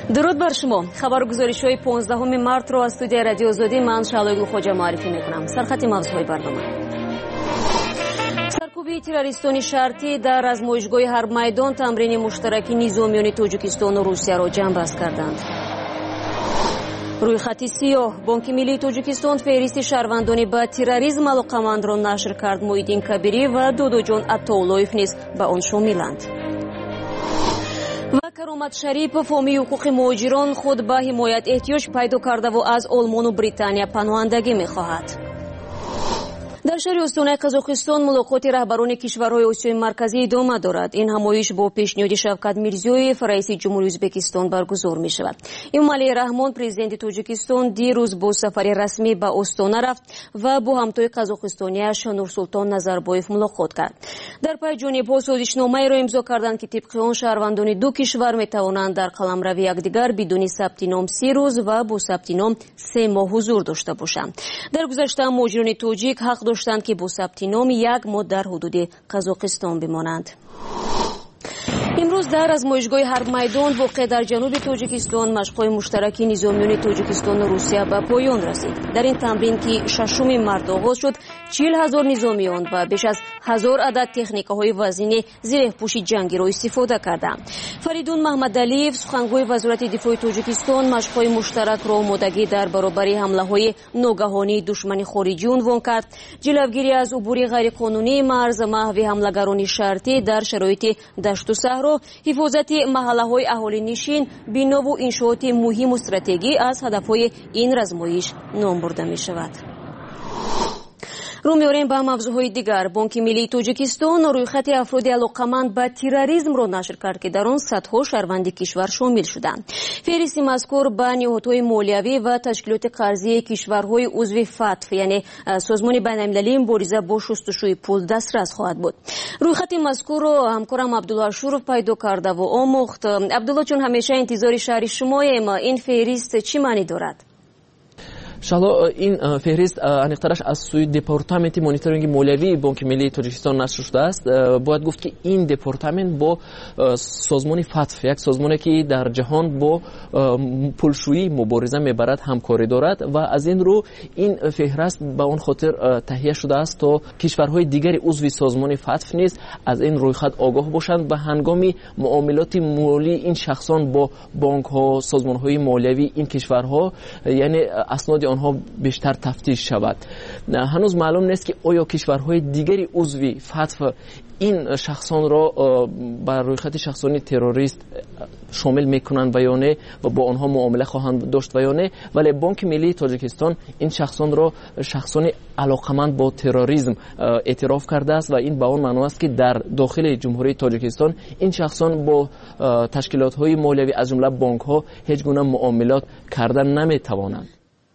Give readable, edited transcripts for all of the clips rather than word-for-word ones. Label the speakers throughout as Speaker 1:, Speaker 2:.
Speaker 1: درود بر شما. خبرگزاری‌های 15 مارت را از استودیو رادیو آزادی من شعله خوجا معرفی می‌کنم. سرخط موضوعی برنامه: سرکوبی تروریستانی شرطی در آزمایشگاه حرب میدان تمرین مشترکی نظامیان تاجیکستان و روسیه را جنببست کردند. روی خط سیاه بانک ملی تاجیکستان فهرست شهروندان با تروریسم علاقمند را نشر کرد. محیدین کبیری و دودوجان عطااللهیف نیز به آن شاملند. و کرامت شریف فامی حقوق مهاجران خود به حمایت احتیاج پیدا کرده و از آلمان و بریتانیا پناهندگی می‌خواهد. در شهر استان قزاقستان ملاقات رهبران کشورهای آسیای مرکزی ادامه دارد. این همایش با پیشنهاد شوکت میرزیویف رئیس جمهوری ازبکستان برگزار می شود. امومالی رحمان پرزیدنت تاجیکستان دیروز با سفر رسمی به استان رفت و با همتای قزاقستانیش نورسلطان نظربایف ملاقات کرد. در پای جانب‌ها سازشنامه‌ای را امضا کردند که طبق آن شهروندان دو کشور می توانند در قلمرو یکدیگر بدون ثبت نام 3 روز و با ثبت نام 3 ماه حضور داشته باشند. در گذشته مهاجران تاجیک حق داشتند که با ثبت نام 1 ماه در حدود قزاقستان بمانند. امروز در آزمایشگاه حرب میدان واقع در جنوب تاجیکستان مشق‌های مشترکی نظامیان تاجیکستان و روسیه به پایان رسید. در این تمرین که 6 مارت آغاز شد 40,000 نظامیان و بیش از 1000 عدد تکنیک‌های وزین زره‌پوش جنگی را استفاده کردند. فریدون محمدعلیف سخنگوی وزارت دفاع تاجیکستان مشق‌های مشترک را آمادگی در برابر حمله‌های ناگهانی دشمن خارجی عنوان کرد. جلوگیری از عبور غیرقانونی مرز محو حملگران شرطی در شرایط دشت و صحرا، حفاظت محله‌های اهالی نشین، بنا و انشاءات مهم و استراتژی از هدف‌های این آزمایش نام برده می‌شود. رو می‌آوریم به موضوعهای دیگر. بانک ملی تاجیکستان رویخط افراد علاقمند به تروریسم را نشر کرد که در آن صدها شهروند کشور شامل شدند. فهرست مذکور به نهادهای مالیوی و تشکیلات قرضی کشورهای عضو فتف یعنی سازمان بین‌المللی مبارزه با شستشوی پول دسترس خواهد بود. رویخط مذکور را همکارم عبدالله شورف پیدا کرده و آموخت. عبدالله چون همیشه انتظار شهر شماییم، این فهرست چی معنی دارد؟
Speaker 2: شالا این فهرست انیقترش از سوی دپارتمنت مانیتورینگ مالیوی بانک ملی تاجیکستان نشر شده است. باید گفت که این دپارتمنت با سازمان فتف، یک سازمانی که در جهان با پولشویی مبارزه میبرد، همکاری دارد و از این رو این فهرست به اون خاطر تهیه شده است تا کشورهای دیگری عضو سازمان فتف نیز از این رویخط آگاه باشند و هنگام معاملات مالی این شخصان با بانک ها، سازمان های مالیوی این کشورها یعنی اسناد آنها بیشتر تفتیش شود. هنوز معلوم نیست که آیا کشورهای دیگری عضو فتف این شخصان را بر رویخط شخصانی تروریست شامل میکنند و یا نه و با آنها معامله خواهند داشت و یا نه، ولی بانک ملی تاجیکستان این شخصان را شخصان علاقمند با تروریسم اعتراف کرده است و این به آن معنی است که در داخل جمهوری تاجیکستان این شخصان با تشکیلات های مالیوی از جمله بانک ها هیچ گونه معاملات کردن نمیتوانند.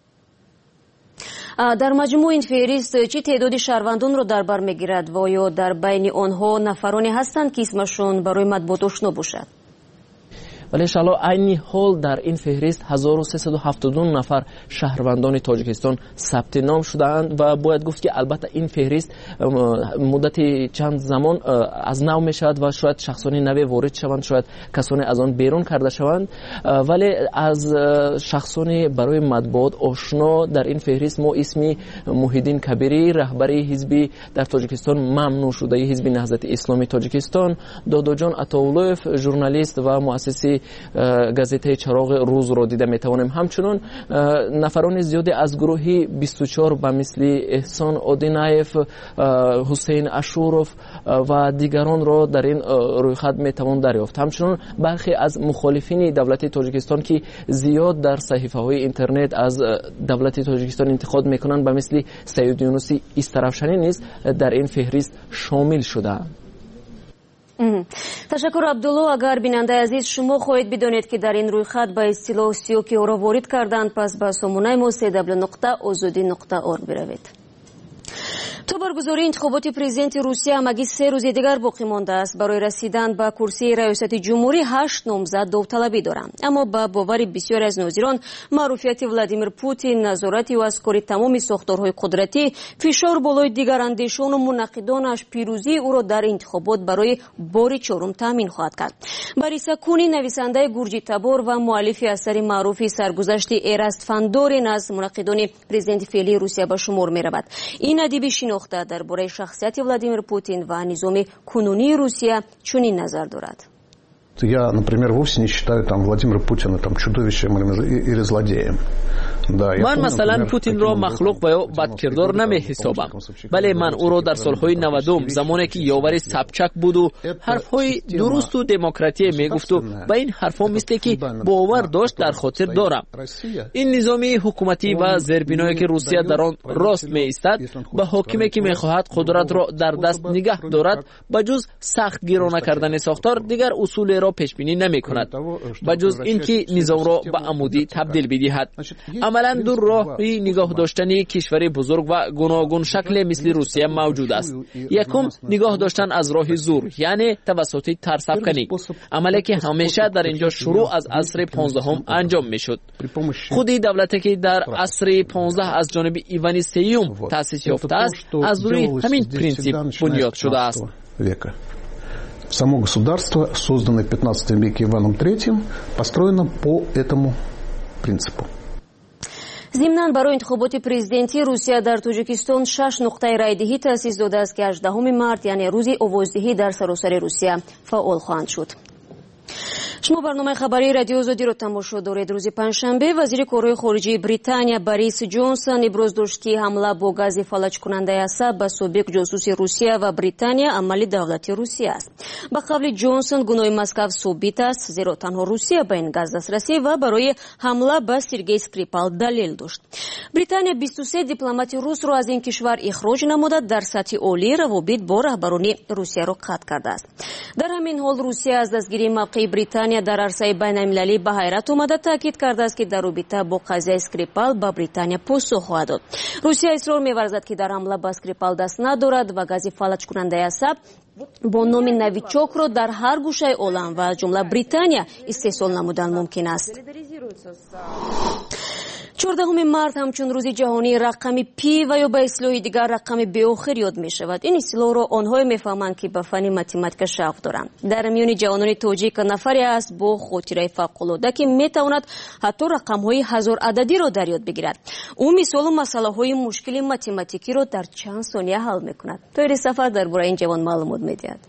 Speaker 1: در مجموع این فهرست چه تعداد شهروندان را در بر میگیرد و یا در بین آنها نفرانی هستند که اسمشون برای مطبوعات آشنا باشد؟
Speaker 2: ولی انشاءالله عینی حال در این فهرست 1372 نفر شهروندان تاجیکستان ثبت نام شدند و باید گفت که البته این فهرست مدت چند زمان از نو می شود و شاید شخصانی نوی وارد شوند، شاید کسانی از آن بیرون کرده شوند، ولی از شخصانی برای مطبوعات آشنا در این فهرست ما اسم محیدین کبیری رهبر حزبی در تاجیکستان ممنوع شده حزب نهضت اسلامی تاجیکستان، دودوجان عطااللهیف ژورنالیست و مؤسس گازیته چراغ روز را دیده میتوانیم. همچنین نفران زیادی از گروه 24 به مثل احسان آدینایف، حسین اشورف و دیگران را در این رویخط میتوان دریافت. همچنین برخی از مخالفین دولت تاجیکستان که زیاد در صحیفه های اینترنت از دولت تاجیکستان انتقاد میکنند به مثل سید یونسی استرافشانی نیز در این فهرست شامل شده‌اند.
Speaker 1: تشکر عبدالله. اگر بیننده عزیز شما خواهید بدانید که در این رویخط به اصطلاح سیاکی او را وارد کردند، پس به سامانه ما www.azadi.org بروید. تو برگزاری انتخابات پرزیدنت روسیه همگی 3 روز دیگر باقی مانده است. برای رسیدن به کرسی ریاست جمهوری 8 نامزد داوطلبی دارند. اما با باور بسیاری از ناظران معروفیت ولادیمیر پوتین، نظارت و اسکاری تمام ساختارهای قدرتی، فشار بالای دیگر اندیشان و منقدانش پیروزی او را در انتخابات برای بار چهارم تامین خواهد کرد. باریسا کونی نویسنده گرجی تبار و مؤلف اثر معروف سرگذشت اراست فاندورین از منقدان پرزیدنت فعلی روسیه به شمار می‌رود. این ادیب شناخته درباره شخصیت ولادیمیر پوتین و نظام کنونی روسیه چنین نظر دارد.
Speaker 3: Я, например, вовсе не считаю Владимира Путина чудовищем или злодеем.
Speaker 2: من مثلا پوتین را مخلوق و یا بدکردار نمی حسابم، بله من او را در سالهای 90 زمانی که یاور سبچک بود و حرفهای درست و دموکراتی می گفت و به این حرفها مثل که باور داشت در خاطر دارم. این نظامی حکومتی و زیربنایی که روسیه در آن راست می ایستد به حاکمی که می خواهد قدرت را در دست نگه دارد به جز سخت گرانه کردن ساختار دیگر اصول را پیش بینی نمی کند، به جز اینکه نظام را به عمودی تبدیل بدهد. عملاً دو راهی نگاه داشتن کشور بزرگ و گوناگون شکل مثل روسیه موجود است. یکم نگاه داشتن از راه زور، یعنی توسط ترسافکنی، عملی که همیشه در اینجا شروع از عصر 15 انجام میشد. خودی دولتی که در عصر 15 از جانب ایوان سیوم تأسیس یافته است از روی همین پرینسیپ بنیاد شده است.
Speaker 3: Само государство, созданное в 15 веке Иваном III, построено по этому принципу.
Speaker 1: ضمناً برای انتخابات پرزیدنتی روسیه در تاجیکستان 6 نقطه رایدهی تأسیس داده است که 18 مارس یعنی روز آوازدهی در سراسر روسیه فعال خواهند شد. شما برنامه خبری رادیو آزادی را تماشا دارید. روز پنجشنبه وزیر کارهای خارجه بریتانیا باریس جونسون ابراز داشت که حمله با گاز فلج کننده عصب به سابق جاسوس روسیه و بریتانیا عمل دولتی روسیه است. به قول جونسون گناه مسکو ثابت است، زیرا تنها روسیه به این گاز دسترسی و برای حمله به سرگئی اسکریپال دلیل داشت. بریتانیا 23 دیپلمات روس را از این کشور اخراج نموده در سطح عالی روابط با رهبران روسیه را قطع کرده است. در همین حال روسیه از دستگیری موقع بریتانیا در عرصه بین‌المللی به حیرت آمده تاکید کرده است که در رابطه با قضیه اسکریپال به بریتانیا پاسخ خواهد داد. روسیه اصرار می‌ورزد که در حمله به اسکریپال دست ندارد و گاز فلج کننده عصب با نام نویچوک را در هر گوشه عالم و از جمله بریتانیا استحصال نمودن ممکن است. 14 مارس همچون روز جهانی رقم پی و یا به اصطلاح دیگر رقم بی آخر یاد می شود. این اصطلاح را آنها میفهمند که به فن متماتیک شغف دارند. در میان جوانان تاجیک نفری است با خاطره فوق‌العاده که میتواند حتی رقم های هزار عددی را در یاد بگیرد. او مثال مسئله های مشکل متماتیکی را در چند ثانیه حل میکند. طاهر سفر درباره این جوان معلومات میدهد.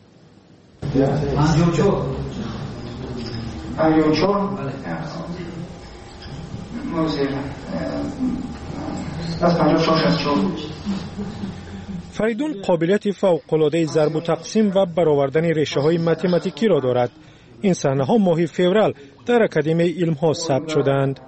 Speaker 4: فریدون قابلیت فوق‌العاده ضرب و تقسیم و برآوردن ریشه‌های متماتیکی را دارد. این صحنه‌ها ماهی فوریه در اکادمی علم‌ها ثبت شدند.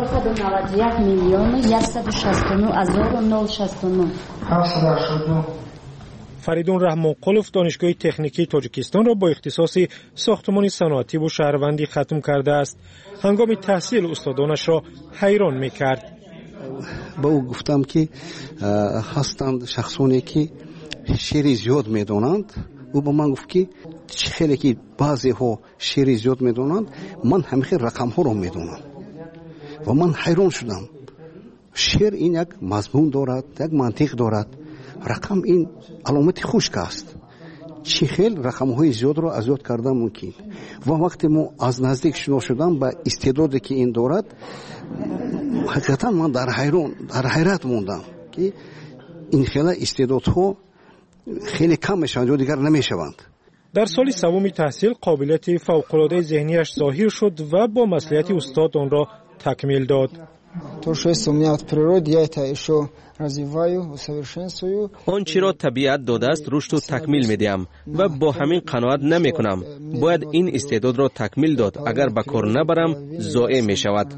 Speaker 5: 491,169,969
Speaker 4: فریدون رحمانقلوف دانشگاه تکنیکی تاجیکستان را با اختصاص ساختمان صنعتی و شهروندی ختم کرده است. هنگام تحصیل استادانش را حیران می‌کرد.
Speaker 6: با او گفتم که هستند شخصانی که شعر زیاد می‌دانند. او با من گفت که خیلی که بعضی ها شعر زیاد می‌دانند، من همیشه رقم ها را می‌دانم و من حیران شدم. شعر این یک مضمون دارد، یک منطق دارد. رقم این علامت خشک است. چه خیل رقم های زیاد را از یاد کردن ممکن. و وقتی ما از نزدیک شنا شدم با استعدادی که این دارد، حقیقتا من در حیرت موندم که این خیلی استعدادها خیلی کم میشوند یا دیگر نمیشوند.
Speaker 4: در سال سوم تحصیل قابلیت فوق‌العاده ذهنیش ظاهر شد و با مصلحت استاد آن را تکمیل داد.
Speaker 7: آنچه را طبیعت داده است رشد و تکمیل میدیم و با همین قناعت نمی کنم. باید این استعداد را تکمیل داد. اگر به کار نبرم ضایع می شود.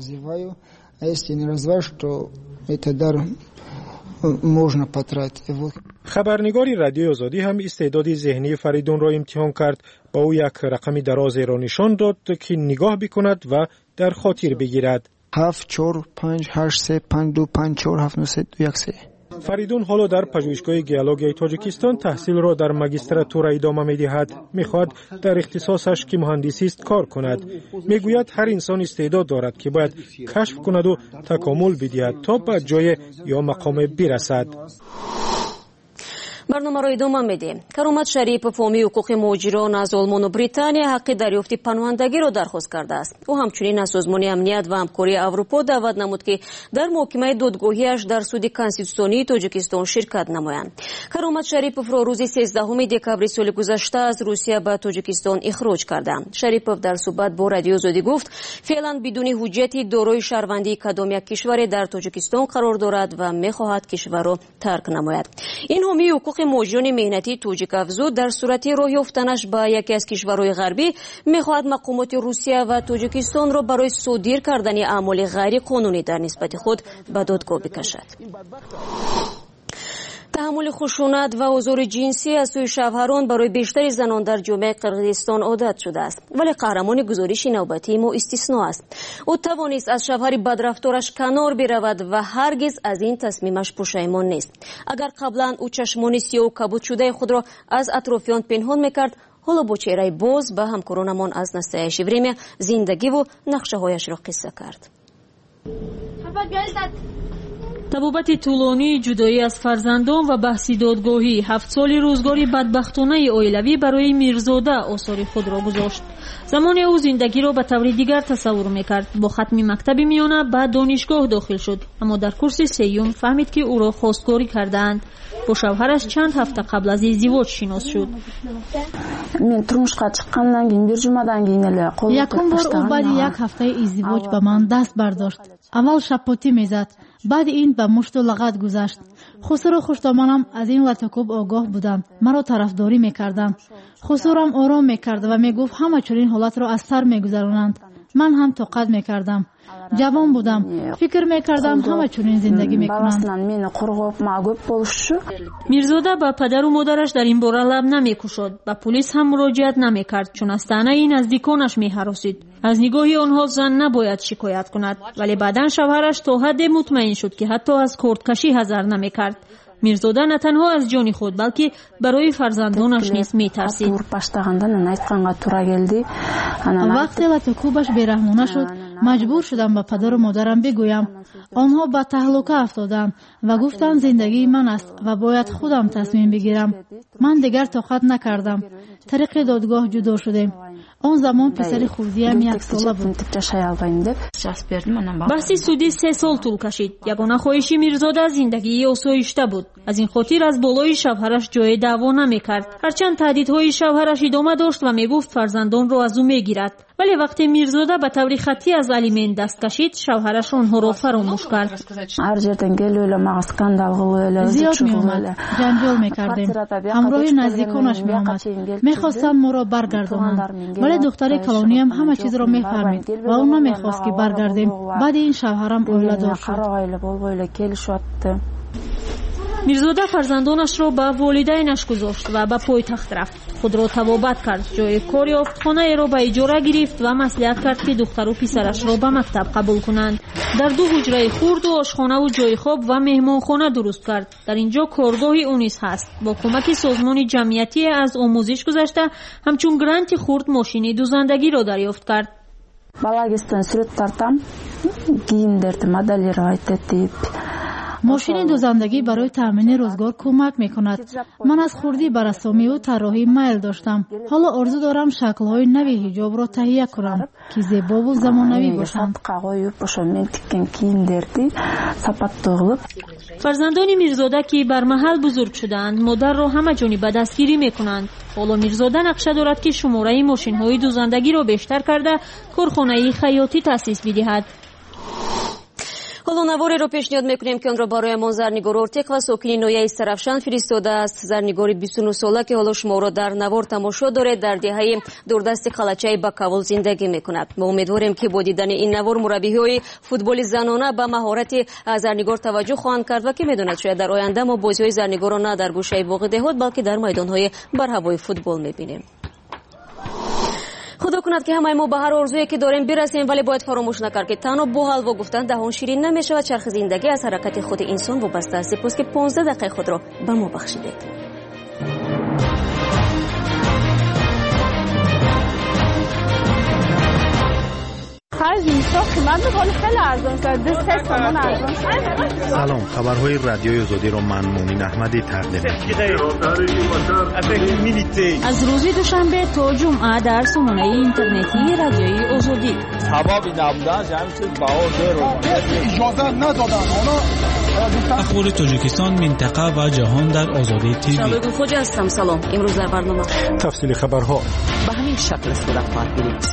Speaker 4: خبرنگاری رادیو آزادی هم استعداد ذهنی فریدون را امتحان کرد. با او یک رقم درازی را نشان داد که نگاه بکند و در خاطر بگیرد.
Speaker 5: 7 4 5 8 3 5 2 5 4 7 9 3 2 1 3
Speaker 4: فریدون حالا در پژوهشگاه گیولوژی تاجیکستان تحصیل را در ماجستراتور ادامه می‌دهد. می‌خواهد در اختصاصش که مهندسی است کار کند. می‌گوید هر انسان استعداد دارد که باید کشف کند و تکامل بدهد تا به جای یا مقام برسد.
Speaker 1: برنامه را ادامه میدیم. کرامت شریپов حامی حقوق مهاجران از آلمان و بریتانیا حق دریافت پناهندگی را درخواست کرده است. او همچنین از سازمان امنیت و همکاری اروپا دعوت نمود که در محکمه دادگاهیش در سود کنستیتوسیونی تاجیکستان شرکت نمایند. کرامت شریپов را روز 13 دکامبر سال گذشته از روسیه به تاجیکستان اخراج کردند. شریپov در صحبت با رادیو آزادی گفت فعلا بدون حجتی دارای شهروندی کدام یک کشور در تاجیکستان قرار دارد و می‌خواهد کشور را ترک نماید. این حامی حقوق مهاجران مهنتی توجیک افزود در صورت راه یافتنش به یکی از کشورهای غربی می‌خواهد مقامات روسیه و تاجیکستان را برای صادر کردن اعمال غیر قانونی در نسبت خود به دادگاه بکشد. تحمل خشونت و آزار جنسی از سوی شوهران برای بیشتر زنان در جامعه قرقیزستان عادت شده است، ولی قهرمان گزارش نوبتی ما استثنا است. او توانست از شوهر بدرفتارش کنار برود و هرگز از این تصمیمش پشیمان نیست. اگر قبلا او چشمان سیاه و کبود شده خود را از اطرافیان پنهان میکرد، حالا با چهره باز به همکارانمان از نستایش وریم زندگی و نقشه هایش را قصه کرد.
Speaker 8: табобати тӯлонии ҷудоӣ аз фарзандон ва баҳси додгоҳӣ 7 соли рӯзгори бадбахтонаи оилавӣ барои мирзода осори худро гузошт. замоне ӯ зиндагиро ба таври дигар тасаввур мекард. бо хатми мактаби миёна ба донишгоҳ дохил шуд, аммо дар курси сеюм фаҳмид ки ӯро хостгорӣ кардаанд. бо шавҳараш чанд ҳафта қабл аз издивоҷ шинос шуд.
Speaker 9: мен турмушқа чыққандан кийин бир ҷумадан кийин эле
Speaker 10: якум бор ӯ баъди як ҳафтаи издивоҷ ба ман даст бардошт. аввал шапотӣ мезад, баъди ин ба мушту лағат гузашт. хусуру хуштомонам аз ин латокуб огоҳ буданд, маро тарафдорӣ мекарданд. хусурам ором мекард ва мегуфт ҳама чунин ҳолатро аз сар мегузаронанд. ман ҳам тоқат мекардам. ҷавон будам, фикр мекардам ҳама чунин зиндагӣ мекунанд.
Speaker 8: мирзода ба падару модараш дар ин бора лаб намекушод, ба пулис ҳам муроҷиат намекард, чун аз таънаи наздиконаш меҳаросид. аз нигоҳи онҳо зан набояд шикоят кунад, вале баъдан шавҳараш то ҳадде мутмаин шуд ки ҳатто аз кордкашӣ ҳазар намекард. мирзода на танҳо аз ҷони худ, балки барои фарзандонаш низ метарсид.
Speaker 10: вақте латокубаш бераҳмона шуд, маҷбур шудам ба падару модарам бигӯям. онҳо ба таҳлука афтоданд ва гуфтанд зиндагии ман аст ва бояд худам тасмим бигирам. ман дигар тоқат накардам. тариқи додгоҳ ҷудо шудем. он замон писари хурдиам 1 сола буд.
Speaker 8: баҳси судӣ 3 сол тӯл кашид. ягона хоҳиши мирзода зиндагии осоишта буд. аз ин хотир аз болои шавҳараш ҷои даъво намекард. ҳарчанд таҳдидҳои шавҳараш идома дошт ва мегуфт фарзандонро аз ӯ мегирад. вале вақте мирзода ба таври хаттӣ аз алимент даст кашид, шавҳараш онҳоро фаромӯш кард.
Speaker 10: зиёд меомад, ҷанҷол мекардем. ҳамроҳи наздиконаш меомад. мехостанд моро баргардонанд, вале духтари калониям ҳама чизро мефаҳмид ва ӯ намехост ки баргардем. баъди ин шавҳарам оиладор шуд. мирзода фарзандонашро ба волидайнаш гузошт ва ба пойтахт рафт. худро табобат кард, ҷои кор ёфт, хонаеро ба иҷора гирифт ва маслиҳат кард ки духтару писарашро ба мактаб қабул кунанд. дар 2 ҳуҷраи хурду ошхонаву ҷойи хоб ва меҳмонхона дуруст кард. дар ин ҷо коргоҳи ӯ низ ҳаст. бо кӯмаки созмони ҷамъиятие аз омӯзиш гузашта ҳамчун гранти хурд мошини дузандагиро дарёфт кард.
Speaker 9: балагистон сурат тартам, кийимдерди модельиро айтетип.
Speaker 10: мошини дузандагӣ барои таъмини рӯзгор кӯмак мекунад. ман аз хурдӣ ба рассомию тарроҳӣ майл доштам. ҳоло орзу дорам шаклҳои нави ҳиҷобро таҳия кунам ки зебову замонавӣ бошанд. фарзандони мирзода ки бармаҳал бузург шуданд, модарро ҳама ҷониба дастгирӣ мекунанд. ҳоло мирзода нақша дорад ки шумораи мошинҳои дузандагиро бештар карда корхонаи хаётӣ таъсис бидиҳад.
Speaker 1: ҳоло навореро пешниҳод мекунем ки онро бароямон зарнигор ортиқ ва сокини ноҳияи Сарафшан фиристодааст. зарнигори 29 сола ки ҳоло шуморо дар навор тамошо доред, дар деҳаи дурдасти қалачаи Бакавул зиндагӣ мекунад. мо умедворем ки бо дидани ин навор мураббиҳои футболи занона ба маҳорати зарнигор таваҷҷӯҳ хоҳанд кард ва ки медонад, шояд дар оянда мо бозиҳои зарнигорро на дар гӯшаи боғи деҳот, балки дар майдонҳои барҳавои футбол мебинем. خدا کند که همه ما به هر آرزویی که داریم برسیم، ولی باید فراموش نکرد که تنها با حلوا گفتن دهان شیرین نمیشود. چرخ زندگی از حرکت خود انسان وابسته است. سپاس که 15 دقیقه خود را به ما بخشیدید.
Speaker 11: سلام، خبرهای رادیوی آزادی را من مومن احمدی تقدیم می‌کنم.
Speaker 8: از روز دوشنبه تا جمعه در سامانه اینترنتی رادیوی آزادی.
Speaker 12: اجازه ندادن اخبار تاجیکستان، منطقه و جهان در آزادی تیوی.
Speaker 1: شالوی خوجا هستم. سلام. امروز در برنامه
Speaker 4: تفصیل خبرها
Speaker 2: به همین شکل صورت خواهد گرفت.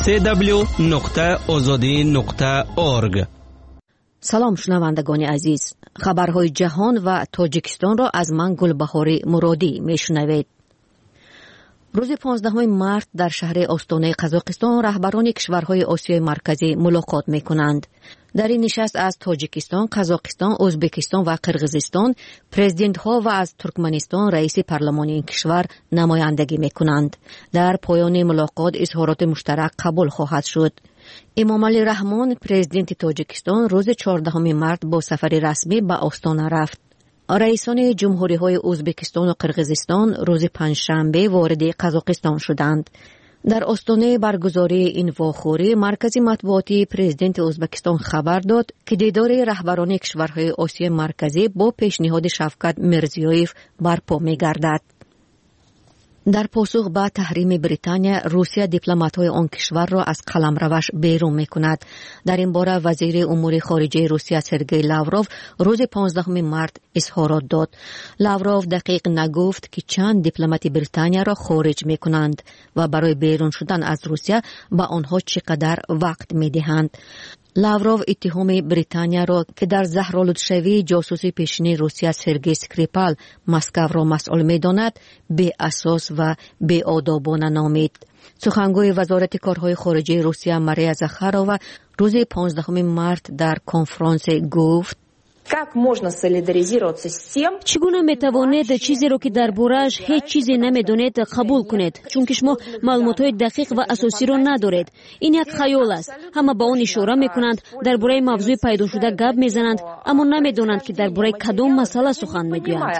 Speaker 7: www.azadi.org.
Speaker 1: سلام شنوندگان عزیز، خبرهای جهان و تاجیکستان را از من گلبهاری مرادی میشنوید. روز 15 مارس در شهر آستانه قزاقستان رهبران کشورهای آسیای مرکزی ملاقات میکنند. در این نشست از تاجیکستان، قزاقستان، ازبکستان و قرقیزستان پرزیدنت ها و از ترکمنستان رئیس پارلمان این کشور نمایندگی میکنند. در پایان ملاقات اظهارات مشترک قبول خواهد شد. امامعلی رحمان پرزیدنت تاجیکستان روز 14 مارس با سفر رسمی به آستانه رفت. رئیسان جمهوری‌های ازبکستان و قرقیزستان روز پنجشنبه وارد قزاقستان شدند. در آستانه برگزاری این واخوری مرکز مطبوعاتی پرزیدنت ازبکستان خبر داد که دیدار رهبران کشورهای آسیای مرکزی با پیشنهاد شفقت میرزیویف برپا می‌گردد. در پاسخ به تحریم بریتانیا، روسیه دیپلمات‌های آن کشور را از قلمروش بیرون می‌کند. در این باره وزیر امور خارجه روسیه سرگئی لاوروف روز 15 مارس اظهارات داد. لاوروف دقیق نگفت که چند دیپلمات بریتانیا را خارج می‌کنند و برای بیرون شدن از روسیه به آنها چقدر وقت می‌دهند. لاوروف اتهام بریتانیا را که در زهرآلودشوی جاسوسی پیشین روسیه سرگئی اسکریپال مسکو را مسئول می‌داند بی اساس و بی آدابانه نامید. سخنگوی وزارت کارهای خارجه روسیه ماریا زاخارова روز 15 مارس در کنفرانس گفت چگونه میتوانید چیزی را که درباره‌اش هیچ چیزی نمیدانید قبول کنید، چون که شما معلومات‌های دقیق و اساسی را ندارید. این یک خیال است. همه به آن اشاره میکنند، درباره موضوع پیدا شده گپ میزنند، اما نمیدانند که درباره کدام مسئله سخن میگویند.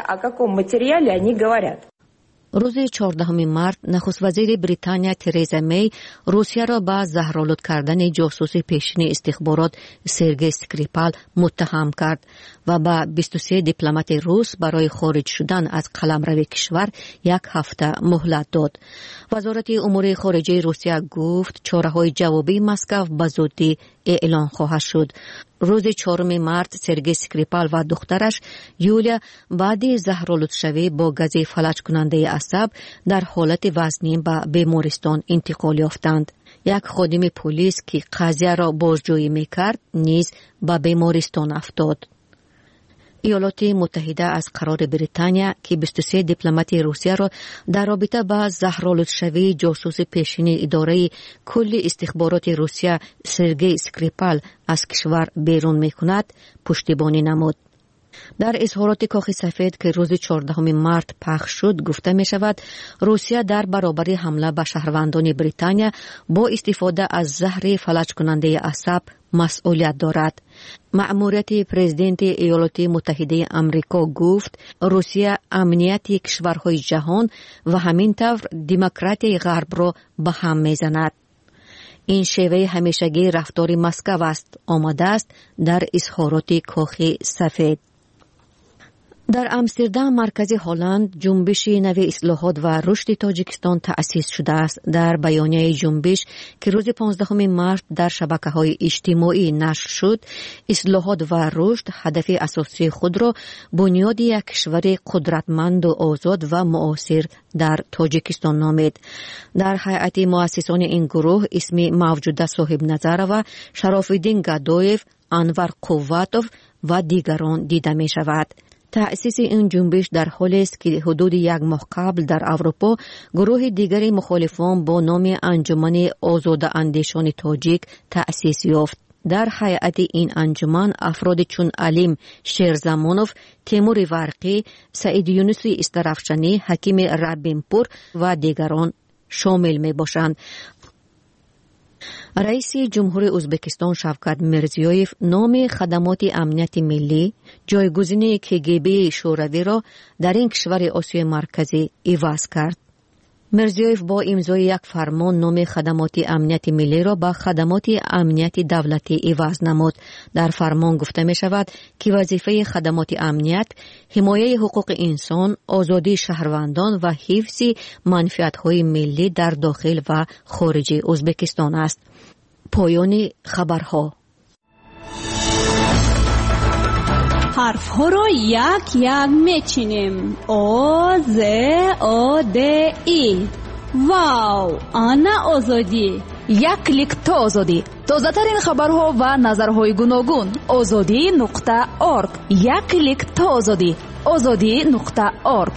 Speaker 1: روز 14 مارس نخست وزیر بریتانیا تریزا می روسیه را به زهرآلود کردن جاسوسی پیشین استخبارات سرگئی اسکریپال متهم کرد و به 23 دیپلمات روس برای خارج شدن از قلمرو کشور یک هفته مهلت داد. وزارت امور خارجه روسیه گفت چاره‌های جوابی مسکو به زودی اعلان خواهد شد. روز 4 مارس سرگئی اسکریپال و دخترش یولیا بعد زهرآلودشوی با گاز فلج کننده عصب در حالت وزنی به بیمارستان انتقال یافتند. یک خادم پلیس که قضیه را بازجویی میکرد نیز به بیمارستان افتاد. ایالات متحده از قرار بریتانیا که 23 دیپلمات روسیه را در رابطه با زهرآلودشوی جاسوس پیشین اداره کل استخبارات روسیه سرگئی اسکریپال از کشور بیرون میکند پشتیبانی نمود. در اظهارات کاخ سفید که روز 14 مارس پخش شد گفته می شود روسیه در برابر حمله به شهروندان بریتانیا با استفاده از زهر فلج کننده عصب مسئولیت دارد. مأموریت پرزیدنت ایالات متحده آمریکا گفت روسیه امنیت کشورهای جهان و همینطور دموکراسی غرب را به هم میزند. این شیوه همیشگی رفتار مسکو است، آمده است در اظهارات کاخ سفید. در امستردام مرکز هلند جنبش نوی اصلاحات و رشد تاجیکستان تأسیس شده است. در بیانیه جنبش که روز 15 مارس در شبکه‌های اجتماعی نشر شد، اصلاحات و رشد هدف اساسی خود را بنیاد یک کشور قدرتمند و آزاد و معاصر در تاجیکستان نامید. در هیئت مؤسسان این گروه اسم موجوده صاحب نظر و شراف‌الدین گدایف، انور قواتوف و دیگران دیده می شود. تأسیس این جنبش در حالی است که حدود یک ماه قبل در اروپا گروه دیگری مخالفان با نام انجمن آزاده اندیشان تاجیک تأسیس یافت. در هیئت این انجمن افراد چون علیم شیرزمانوف، تیمور ورقی، سعید یونسی استرافشانی، حکیم ربینپور و دیگران شامل می باشند. رئیس جمهور ازبکستان شوکت میرزیویف نام خدمات امنیت ملی جایگزین KGB شوروی را در این کشور آسیای مرکزی عوض کرد. میرزیویف با امضای یک فرمان نام خدمات امنیت ملی را به خدمات امنیت دولتی عوض نمود. در فرمان گفته می شود که وظیفه خدمات امنیت حمایه حقوق انسان، آزادی شهروندان و حفظ منفعت‌های ملی در داخل و خارج ازبکستان است. پایان خبرها.
Speaker 13: حرف ها را یک یک میچینیم. آ ز آ د ای. واو، آنا آزادی.
Speaker 14: یک کلیک تا آزادی. تازه ترین خبرها و نظرهای گوناگون. azadi.org. یک کلیک تا آزادی. azadi.org.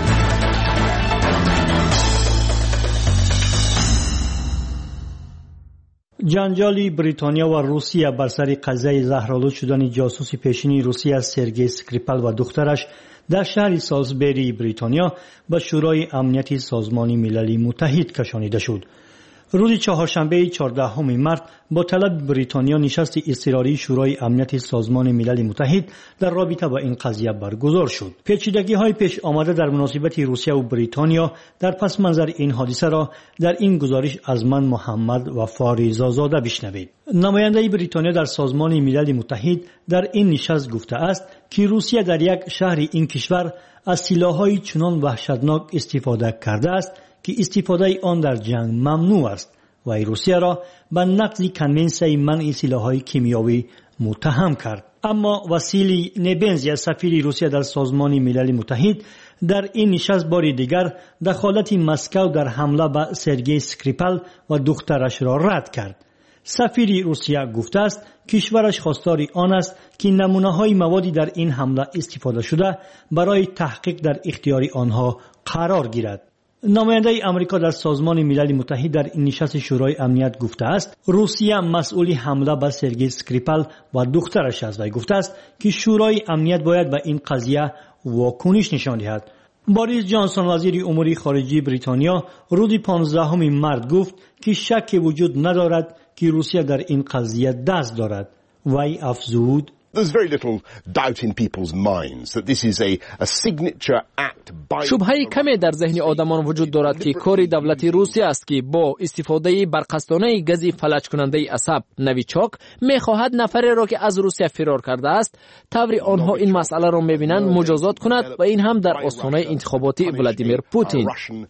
Speaker 15: جنجال بریتانیا و روسیه بر سر قضیه زهرآلود شدن جاسوس پیشینی روسیه سرگئی اسکریپال و دخترش در شهر سالزبری بریتانیا به شورای امنیت سازمان ملل متحد کشانیده شد. روز چهارشنبه 14 مارس با طلب بریتانیا نشست اضطراری شورای امنیت سازمان ملل متحد در رابطه با این قضیه برگزار شد. پیچیدگی‌های پیش آمده در مناسبت روسیه و بریتانیا در پس منظر این حادثه را در این گزارش از من محمد و فاریزاده بشنوید. نماینده بریتانیا در سازمان ملل متحد در این نشست گفته است که روسیه در یک شهر این کشور از سلاح‌های چنان وحشتناک استفاده کرده است که استفاده آن در جنگ ممنوع است و روسیه را به نقض کنونسیون منع سلاح‌های کیمیایی متهم کرد. اما واسیلی نبنزی سفیر روسیه در سازمان ملل متحد در این نشست بار دیگر دخالت مسکو در حمله به سرگئی اسکریپال و دخترش را رد کرد. سفیر روسیه گفته است کشورش خواستار آن است که نمونه‌های موادی در این حمله استفاده شده برای تحقیق در اختیار آنها قرار گیرد. نماینده آمریکا در سازمان ملل متحد در این نشست شورای امنیت گفته است روسیه مسئول حمله به سرگئی اسکریپال و دخترش است و گفته است که شورای امنیت باید به این قضیه واکنش نشان دهد. بوریس جانسون وزیر امور خارجه بریتانیا روز 15 مارس گفت که شک وجود ندارد که روسیه در این قضیه دست دارد. وی افزود
Speaker 16: There's very little doubt in people's minds that this is a signature act by
Speaker 2: شبهه کمی در ذهن آدمان وجود دارد که کار دولت روسیه است که با استفاده برقصدانه گازی فلج کننده عصب نویچاک می‌خواهد نفری را که از روسیه فرار کرده است طوری آنها این مسئله را می‌بینند مجازات کند و این هم در آستانه انتخاباتی ولادیمیر پوتین.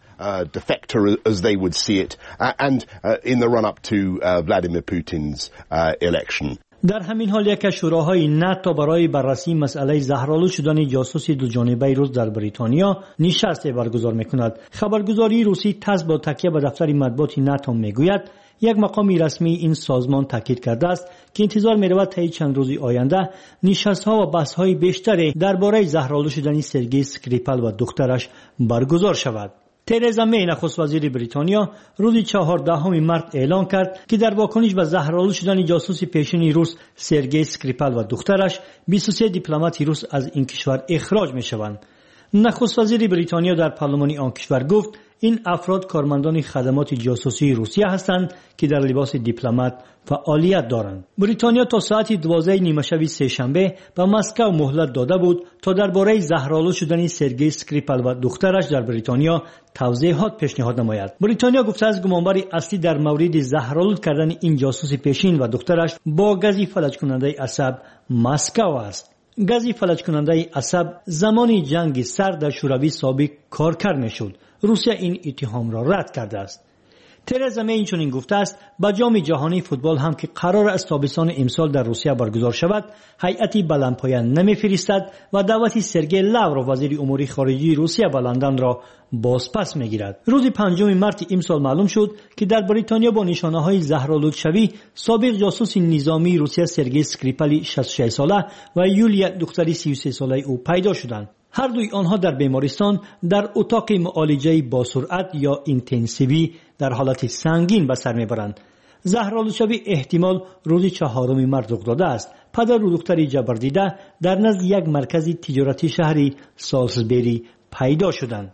Speaker 16: defector as they would see it and in the run up to Vladimir Putin's election.
Speaker 15: در همین حال یک شوراهای ناتو برای بررسی مسئله زهرآلود شدن جاسوس دوجانبه روس در بریتانیا نشست برگزار می‌کند. خبرگزاری روسی تاس با تکیه به دفتر مطبوعات ناتو میگوید یک مقام رسمی این سازمان تاکید کرده است که انتظار می‌رود طی چند روز آینده نشست‌ها و بحث‌های بیشتری درباره زهرآلود شدن سرگئی اسکریپال و دخترش برگزار شود. ترزا می نخست وزیر بریتانیا روز 14 مارس اعلام کرد که در واکنش به زهرآلود شدن جاسوس پیشین روس سرگئی اسکریپال و دخترش 23 دیپلمات روس از این کشور اخراج می‌شوند. نخست وزیر بریتانیا در پارلمان آن کشور گفت این افراد کارمندان خدمات جاسوسی روسیه هستند که در لباس دیپلمات فعالیت دارند. بریتانیا تا ساعت 12 نیمه شب سه‌شنبه به مسکو مهلت داده بود تا درباره زهرآلود شدن سرگئی اسکریپال و دخترش در بریتانیا توضیحات پیشنهاد نماید. بریتانیا گفته است گمانبر اصلی در مورد زهرآلود کردن این جاسوس پیشین و دخترش با گازی فلج کننده عصب مسکو است. گازی فلج کننده عصب زمان جنگ سرد در شوروی سابق کارگر میشد. روسیه این اتهام را رد کرده است. ترزا می اینچنین گفته است با جام جهانی فوتبال هم که قرار است تابستان امسال در روسیه برگزار شود هیئتی بلندپایه نمیفرستد و دعوت سرگئی لاوروف وزیر امور خارجه روسیه به لندن را بازپس میگیرد. روز 5 مارس امسال معلوم شد که در بریتانیا با نشانه‌های زهرآلود شوی سابق جاسوس نظامی روسیه سرگئی اسکریپال 66 ساله و یولیا دختری 33 ساله او پیدا شدند. هر دوی آنها در بیمارستان در اتاق معالجه با سرعت یا اینتنسیوی در حالت سنگین به سر میبرند. زهرآلود شوی احتمال روز 4 مارس رخ داده است. پدر و دختری جبردیده در نزد یک مرکز تجارتی شهری سالزبری پیدا شدند.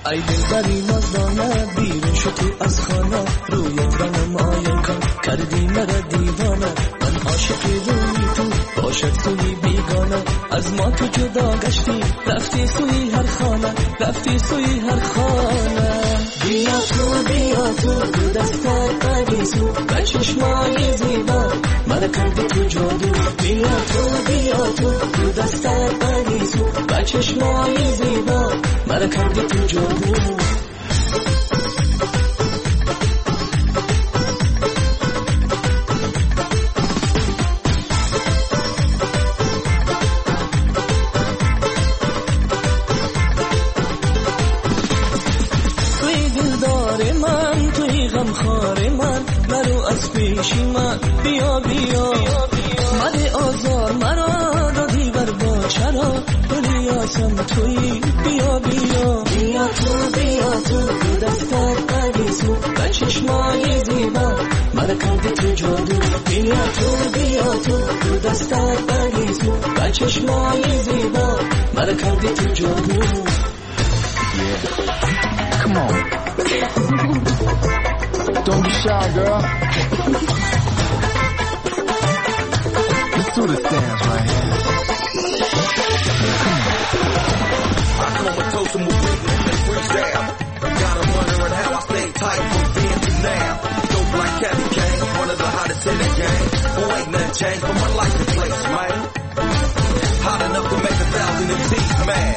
Speaker 17: ای دلبری نازدانه بیرون شو تو از خانه رویت را نمایان کن کردی مرا دیوانه من عاشق روی تو باشد سوی بیگانه از ما تو جدا گشتی رفتی سوی هر خانه رفتی سوی هر خانه بیا تو دستت بگیسو به چشمای زیبا مرا کردی تو جادو بیا تو دستت بگیسو به چشمای زیبا مرا کردی تو جادو خار من نرو از پیشی من بیا مده آزار مرا دادی بر با چرا دلیاسم توی بیا تو دستت بگیسو به چشمای زیبا مرا کردی تو جادو بیا تو دستت بگیسو به چشمای زیبا مرا کردی تو جادو
Speaker 18: Come on. Don't be shy, girl. Let's do this dance right here. I come with toast and move and freestyle. Got 'em wondering how I stay tight from then to now. Dope like Kevin Kane, one of the hottest in the game. Oh, ain't nothing changed but my license plates, man. Hot enough to make 1,000 MCs mad.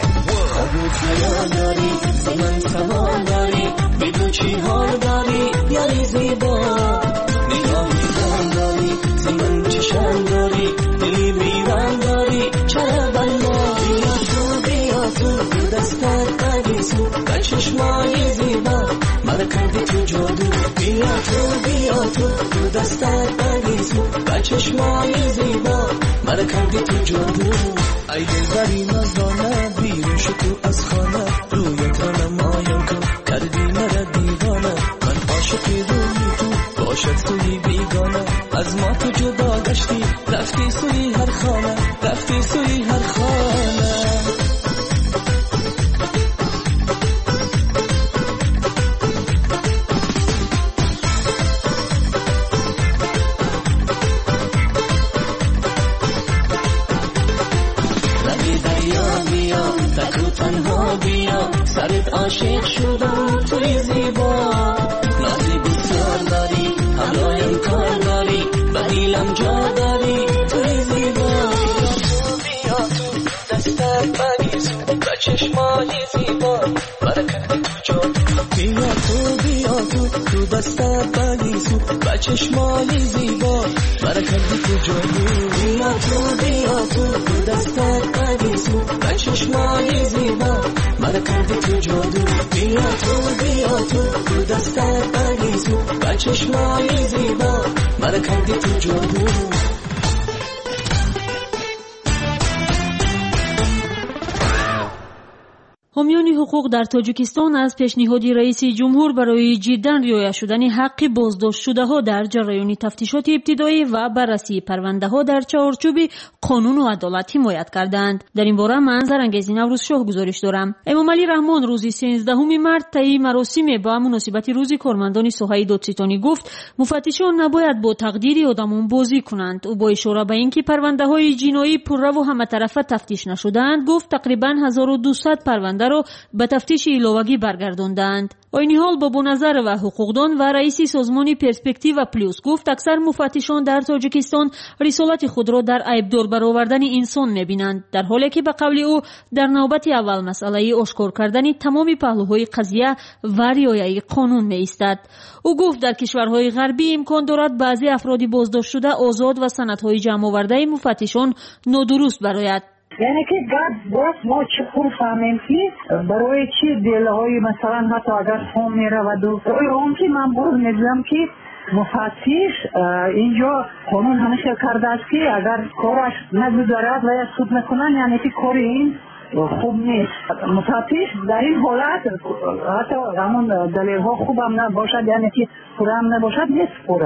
Speaker 17: زمان سوال داری بگو چی حال داری یاری زیبا نگاهی دان داری زمان چشم داری دلی بیران داری چرا بلا بیا تو دستت بگیسو به چشمای زیبا مرا کردی تو جادو بیا تو دستت بگیسو به چشمای زیبا مرا کردی تو جادو ای دلبری نازدانه بیرون شو تو از خانه رویت را نمایان کن کردی مرا دیوانه من عاشق روی تو باشد سوی بیگانه از ما تو جدا گشتی رفتی سوی هر خانه رفتی سوی هر خانه سرت عاشق شدم توی زیبا نازی بسیار داری همرایم کار داری و دیلم جا داری توی زیبا بیا تو دستت بگیسو به چشمای زیبا برکت تو جا بیا تو دستت بگیسو به چشمای زیبا برکت تو جا بیا تو دستت بگیسو به چشمای زیبا مرا کردی تو جادو بیا تو دستت بگیسو به چشمای زیبا مرا کردی تو جادو
Speaker 8: حامیان حقوق در تاجیکستان از پیشنهاد رئیس جمهور برای جداً رعایت شدن حق بازداشت شده ها در جریان تفتیشات ابتدایی و بررسی پرونده ها در چارچوب قانون و عدالت حمایت کردند. در این باره من زرنگیز نوروز شاه گزارش دارم. امام علی رحمان روز 13 مارس طی مراسم با مناسبت روز کارمندان ساحه دادستانی گفت مفتشان نباید با تقدیر آدمان بازی کنند. او با اشاره به اینکه پرونده های جنایی پررو و همه طرفه تفتیش نشدند گفت تقریباً 1200 پرونده را به تفتیش ایلاوگی برگرداندند. عین حال با نظر و حقوقدان و رئیس سازمان پرسپکتیو پلیس گفت اکثر مفتشان در تاجیکستان رسالت خود را در عیبدار برآوردن انسان می‌بینند، در حالی که به قول او در نوبت اول مسئله آشکار کردن تمام پهلوهای قضیه و رعایت قانون می‌ایستد. او گفت در کشورهای غربی امکان دارد بعضی افراد بازداشت شده آزاد و سندهای جمع آورده مفتشان نادرست برآید.
Speaker 19: یعنی که باید ما چطور فهمیم که برای چی دیلهای مثلا حتی اگر فهم میرود و اون که من باز میدونم که مفتش اینجا قانون همیشه کرده است که اگر کارش نگذارد و یا سود نکنن یعنی که کار این خوب نیست. مفتش در این حالت حتی همون دلیل ها خوب هم نباشد یعنی که پوره هم نباشد نیست پوره.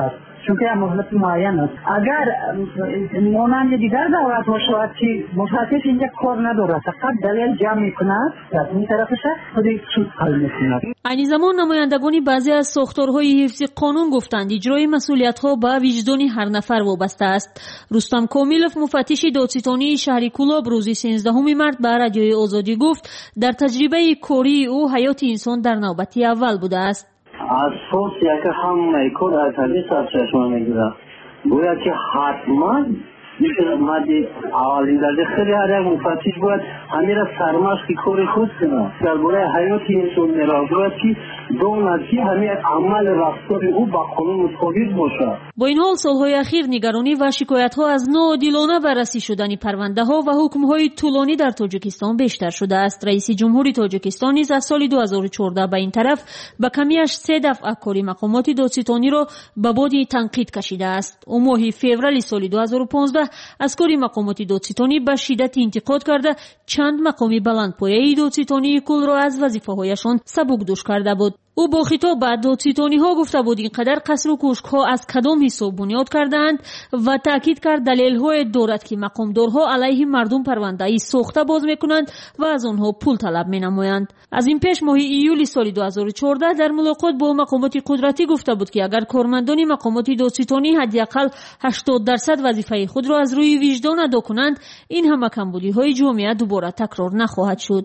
Speaker 19: چون که مهلت معین است. اگر مانند دیگر دولت ها شود که مفتش اینجا کار نداره، فقط دلیل جمع میکند از این طرفش خودی سود حل میکند.
Speaker 8: این زمان نمایندگان بعضی از ساختارهای حفظ قانون گفتند اجرای مسئولیت‌ها به وجدان هر نفر وابسته است. رستم کاملوف مفتش دادستانی شهر کولاب روز 13 مارس به رادیوی آزادی گفت در تجربه کاری او حیات انسان در نوبت اول بوده است.
Speaker 20: اساس یک همه کار از همین سرچشمه میگیره. گویا که حتما میشه مادی اولین درجه خیلی هر مفتش باید همین را سرماش که کار خود کنه. درباره حیات انسان میراجعه که دولت که همین عمل رفتار او با قانون مطابق باشه.
Speaker 8: با این حال سالهای اخیر نگرانی و شکایت‌ها از ناعادلانه بررسی شدن پرونده‌ها و حکم‌های طولانی در تاجیکستان بیشتر شده است. رئیس جمهوری تاجیکستان نیز از سال 2014 به این طرف به کمیش 3 دفعه کاری مقامات دادستانی را به باد تنقید کشیده است. او ماه فوریه سال 2015 از کاری مقامات دادستانی به شدت انتقاد کرده چند مقامی بلندپایه دادستانی کل را از وظیفه‌هایشان سبکدوش کرده بود. او با خطاب به دادستانی‌ها گفته بود اینقدر قصر و کوشک‌ها از کدام حساب بنیاد کردند و تاکید کرد دلیل‌های دارد که مقامدارها علیه مردم پرونده‌ای ساخته باز می‌کنند و از آنها پول طلب می‌نمایند. از این پیش ماه ایول سال 2014 در ملاقات با مقامات قدرتی گفته بود که اگر کارمندان مقامات دادستانی حداقل 80% وظیفه خود را از روی وجدان ادا کنند این همه کمبودی‌های جامعه دوباره تکرار نخواهد شد.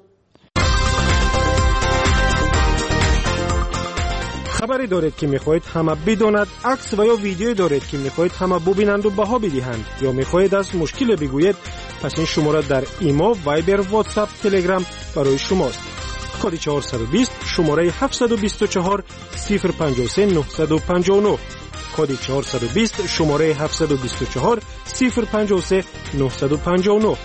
Speaker 4: خبری دارید که میخواهید همه بداند، عکس و یا ویدیو دارید که میخواهید همه ببینند و بها بدهند یا میخواهید از مشکل بگویید، پس این شماره در ایما، وایبر، واتساپ، تلگرام برای شماست. کد 420 شماره 724 053 959 کد 420 شماره 724 053 959.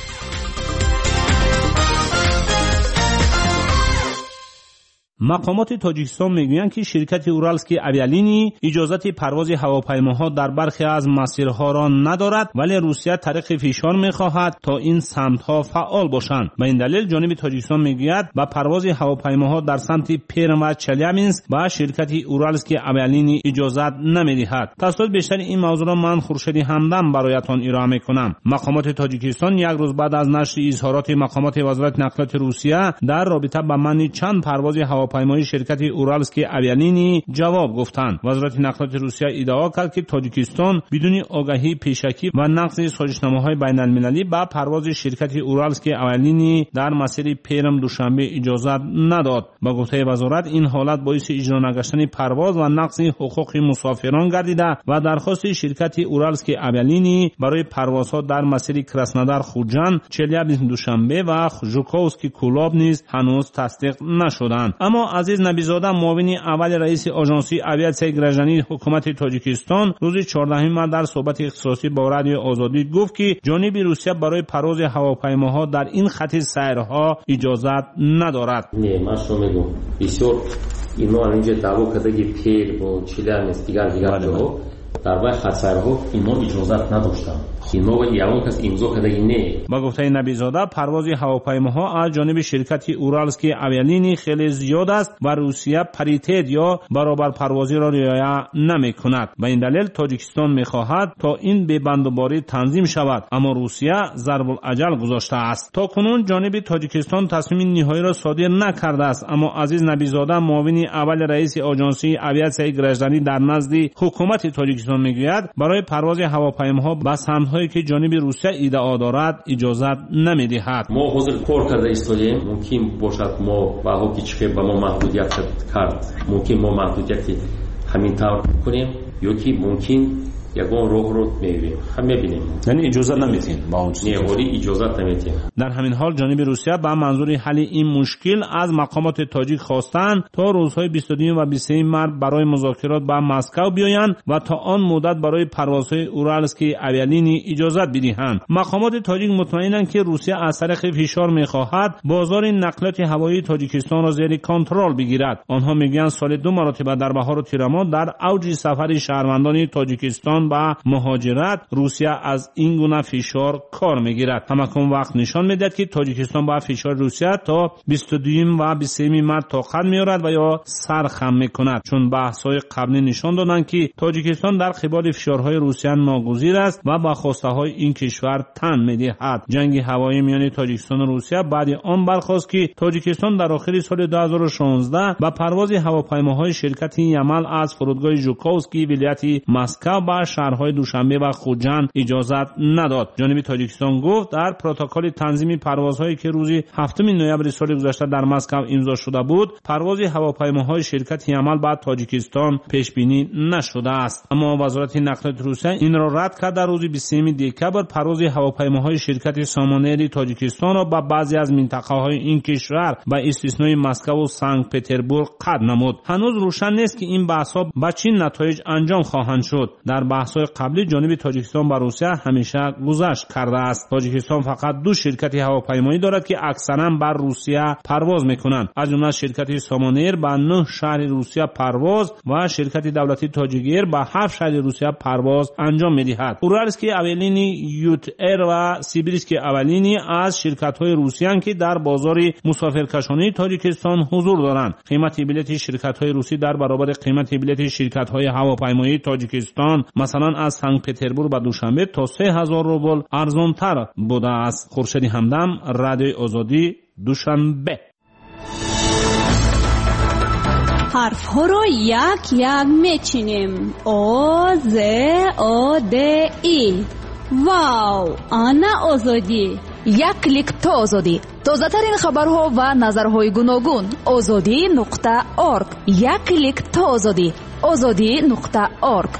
Speaker 12: مقامات تاجیکستان میگویند که شرکت اورالسکی اویالینی اجازت پرواز هواپیماها در برخی از مسیرها را ندارد، ولی روسیه طریق فشار میخواهد تا این سمتها فعال باشند. به این دلیل جانب تاجیکستان میگوید با پرواز هواپیماها در سمت پرم و چلیابینسک با شرکت اورالسکی اویالینی اجازت نمیدهد. تفصیلات بیشتر این موضوع را من خورشید همدم برایتان ارائه میکنم. مقامات تاجیکستان یک روز بعد از نشر اظهارات مقامات وزارت نقلیات روسیه در رابطه با منع چند پرواز هواپیمای شرکت اورالسکی اویالینی جواب گفتند. وزارت نقلیات روسیه ادعا کرد که تاجیکستان بدون آگاهی پیشکی و نقض سازشنامه‌های بین‌المللی با پرواز شرکت اورالسکی اویالینی در مسیر پرم دوشنبه اجازت نداد. با گفته وزارت این حالت باعث اجرا نگشتن پرواز و نقض حقوق مسافران گردیده و درخواست شرکت اورالسکی اویالینی برای پروازها در مسیر کراسنودار خوجان، چلیابینسک دوشنبه و ژوکووسکی کولاب نیز هنوز تصدیق نشدند. اما عزیز نبیزاده معاون اول رئیس آژانسی اویاسیای گراژانی حکومت تاجیکستان روز 14 مارس در صحبت اختصاصی با رادیو آزادی گفت که جانب روسیه برای پرواز هواپیماها در این خط سیرها اجازت ندارد.
Speaker 21: نه من شما میگم بسیار اینا اینجا دعوا کردگی پیر با چلیابینسک دیگر جاها در واقع خط سیرها اینا اجازت نداشتند. اینا و یوان کس امضا کردگی نه.
Speaker 12: با گفته نبیزاده پرواز هواپیماها از جانب شرکت اورالسکی اویالینی خیلی زیاد است و روسیه پریتید یا برابر پروازی را رعایت نمی‌کند. به این دلیل تاجیکستان می‌خواهد تا این ببندوباری تنظیم شود، اما روسیه ضرب الاجل گذاشته است. تا کنون جانب تاجیکستان تصمیم نهایی را صادر نکرده است، اما عزیز نبیزاده معاون اول رئیس آژانسی اویاسیای گراژانی در نزد حکومت تاجیکستان میگوید برای پرواز هواپیماها به سمت‌های که جانب روسیه ادعا دارد اجازت نمیدهد.
Speaker 21: ما حاضر کار کرده ایستادیم، ممکن باشد ما با هوکی چخه با ما محدودیت کرد، ممکن ما محدودیتی همین طور کنیم یا که ممکن یگان راه رو میبینیم میبینیم،
Speaker 12: یعنی اجازه نمیدین با اون چیز
Speaker 21: نه اجازه نمیدین.
Speaker 12: در همین حال جانب روسیه به منظور حل این مشکل از مقامات تاجیک خواستند تا روزهای 22 و 23 مارس برای مذاکرات با مسکو بیایند و تا آن مدت برای پروازهای اورالسکی اویالینی اجازه بدهند. مقامات تاجیک مطمئنند که روسیه از طریق فشار میخواهد بازار نقلیات هوایی تاجیکستان را زیر کنترل بگیرد. آنها میگویند سال 2 مرتبه در بهار و تیر ماه در اوج سفر شهروندان تاجیکستان تاجیکستان به مهاجرت روسیه از این گونه فشار کار میگیرد. همکنون وقت نشان میدهد که تاجیکستان با فشار روسیه تا 22 و 23 مارس طاقت میارد و یا سرخم میکند، چون بحث‌های قبلی نشان دادند که تاجیکستان در قبال فشارهای روسیه ناگزیر است و با خواسته‌های این کشور تن میدهد. جنگ هوایی میان تاجیکستان و روسیه بعد آن برخاست که تاجیکستان در آخر سال 2016 با پرواز هواپیماهای شرکت یمل از فرودگاه ژوکووسکی ولایت مسکو به شهرهای دوشنبه و خوجند اجازت نداد. جانب تاجیکستان گفت در پروتکل تنظیم پروازهایی که روز 7 نوامبر سال گذشته در مسکو امضا شده بود، پرواز هواپیماهای شرکت یمل به تاجیکستان پیش بینی نشده است. اما وزارت نقلیات روسیه این را رد کرد. در روز 23 دکبر پرواز هواپیماهای شرکت سامانر تاجیکستان را به بعضی از منطقه‌های این کشور با استثنای مسکو و سنت پترزبورگ قطع نمود. هنوز روشن نیست که این بحث‌ها به چه نتایج انجام خواهند شد. در بحث‌های قبلی جانب تاجیکستان با روسیه همیشه گذشت کرده است. تاجیکستان فقط دو شرکت هواپیمایی دارد که اکثراً بر روسیه پرواز می‌کنند، از جمله شرکت سامانر به 9 شهر روسیه پرواز و شرکت دولتی تاجیک به 7 شهر روسیه پرواز انجام می‌دهد. اورالسکی اولینی، یوت ایر و سیبیرسکی اولینی از شرکت‌های روسیه که در بازار مسافرکشانی تاجیکستان حضور دارند. قیمت بلیط شرکت‌های روسی در برابر قیمت بلیط شرکت‌های هواپیمایی تاجیکستان مثلا از سنت پترزبورگ به دوشنبه تا 3000 روبل ارزان‌تر بوده است. خورشید همدم، رادیوی آزادی، دوشنبه.
Speaker 13: حرف ها رو یک یک میچینیم. آ ز آ د ای. واو، آنا آزادی.
Speaker 14: یک کلیک تا آزادی. تازه ترین خبرها و نظرهای گوناگون. azadi.org. یک کلیک تا آزادی. azadi.org.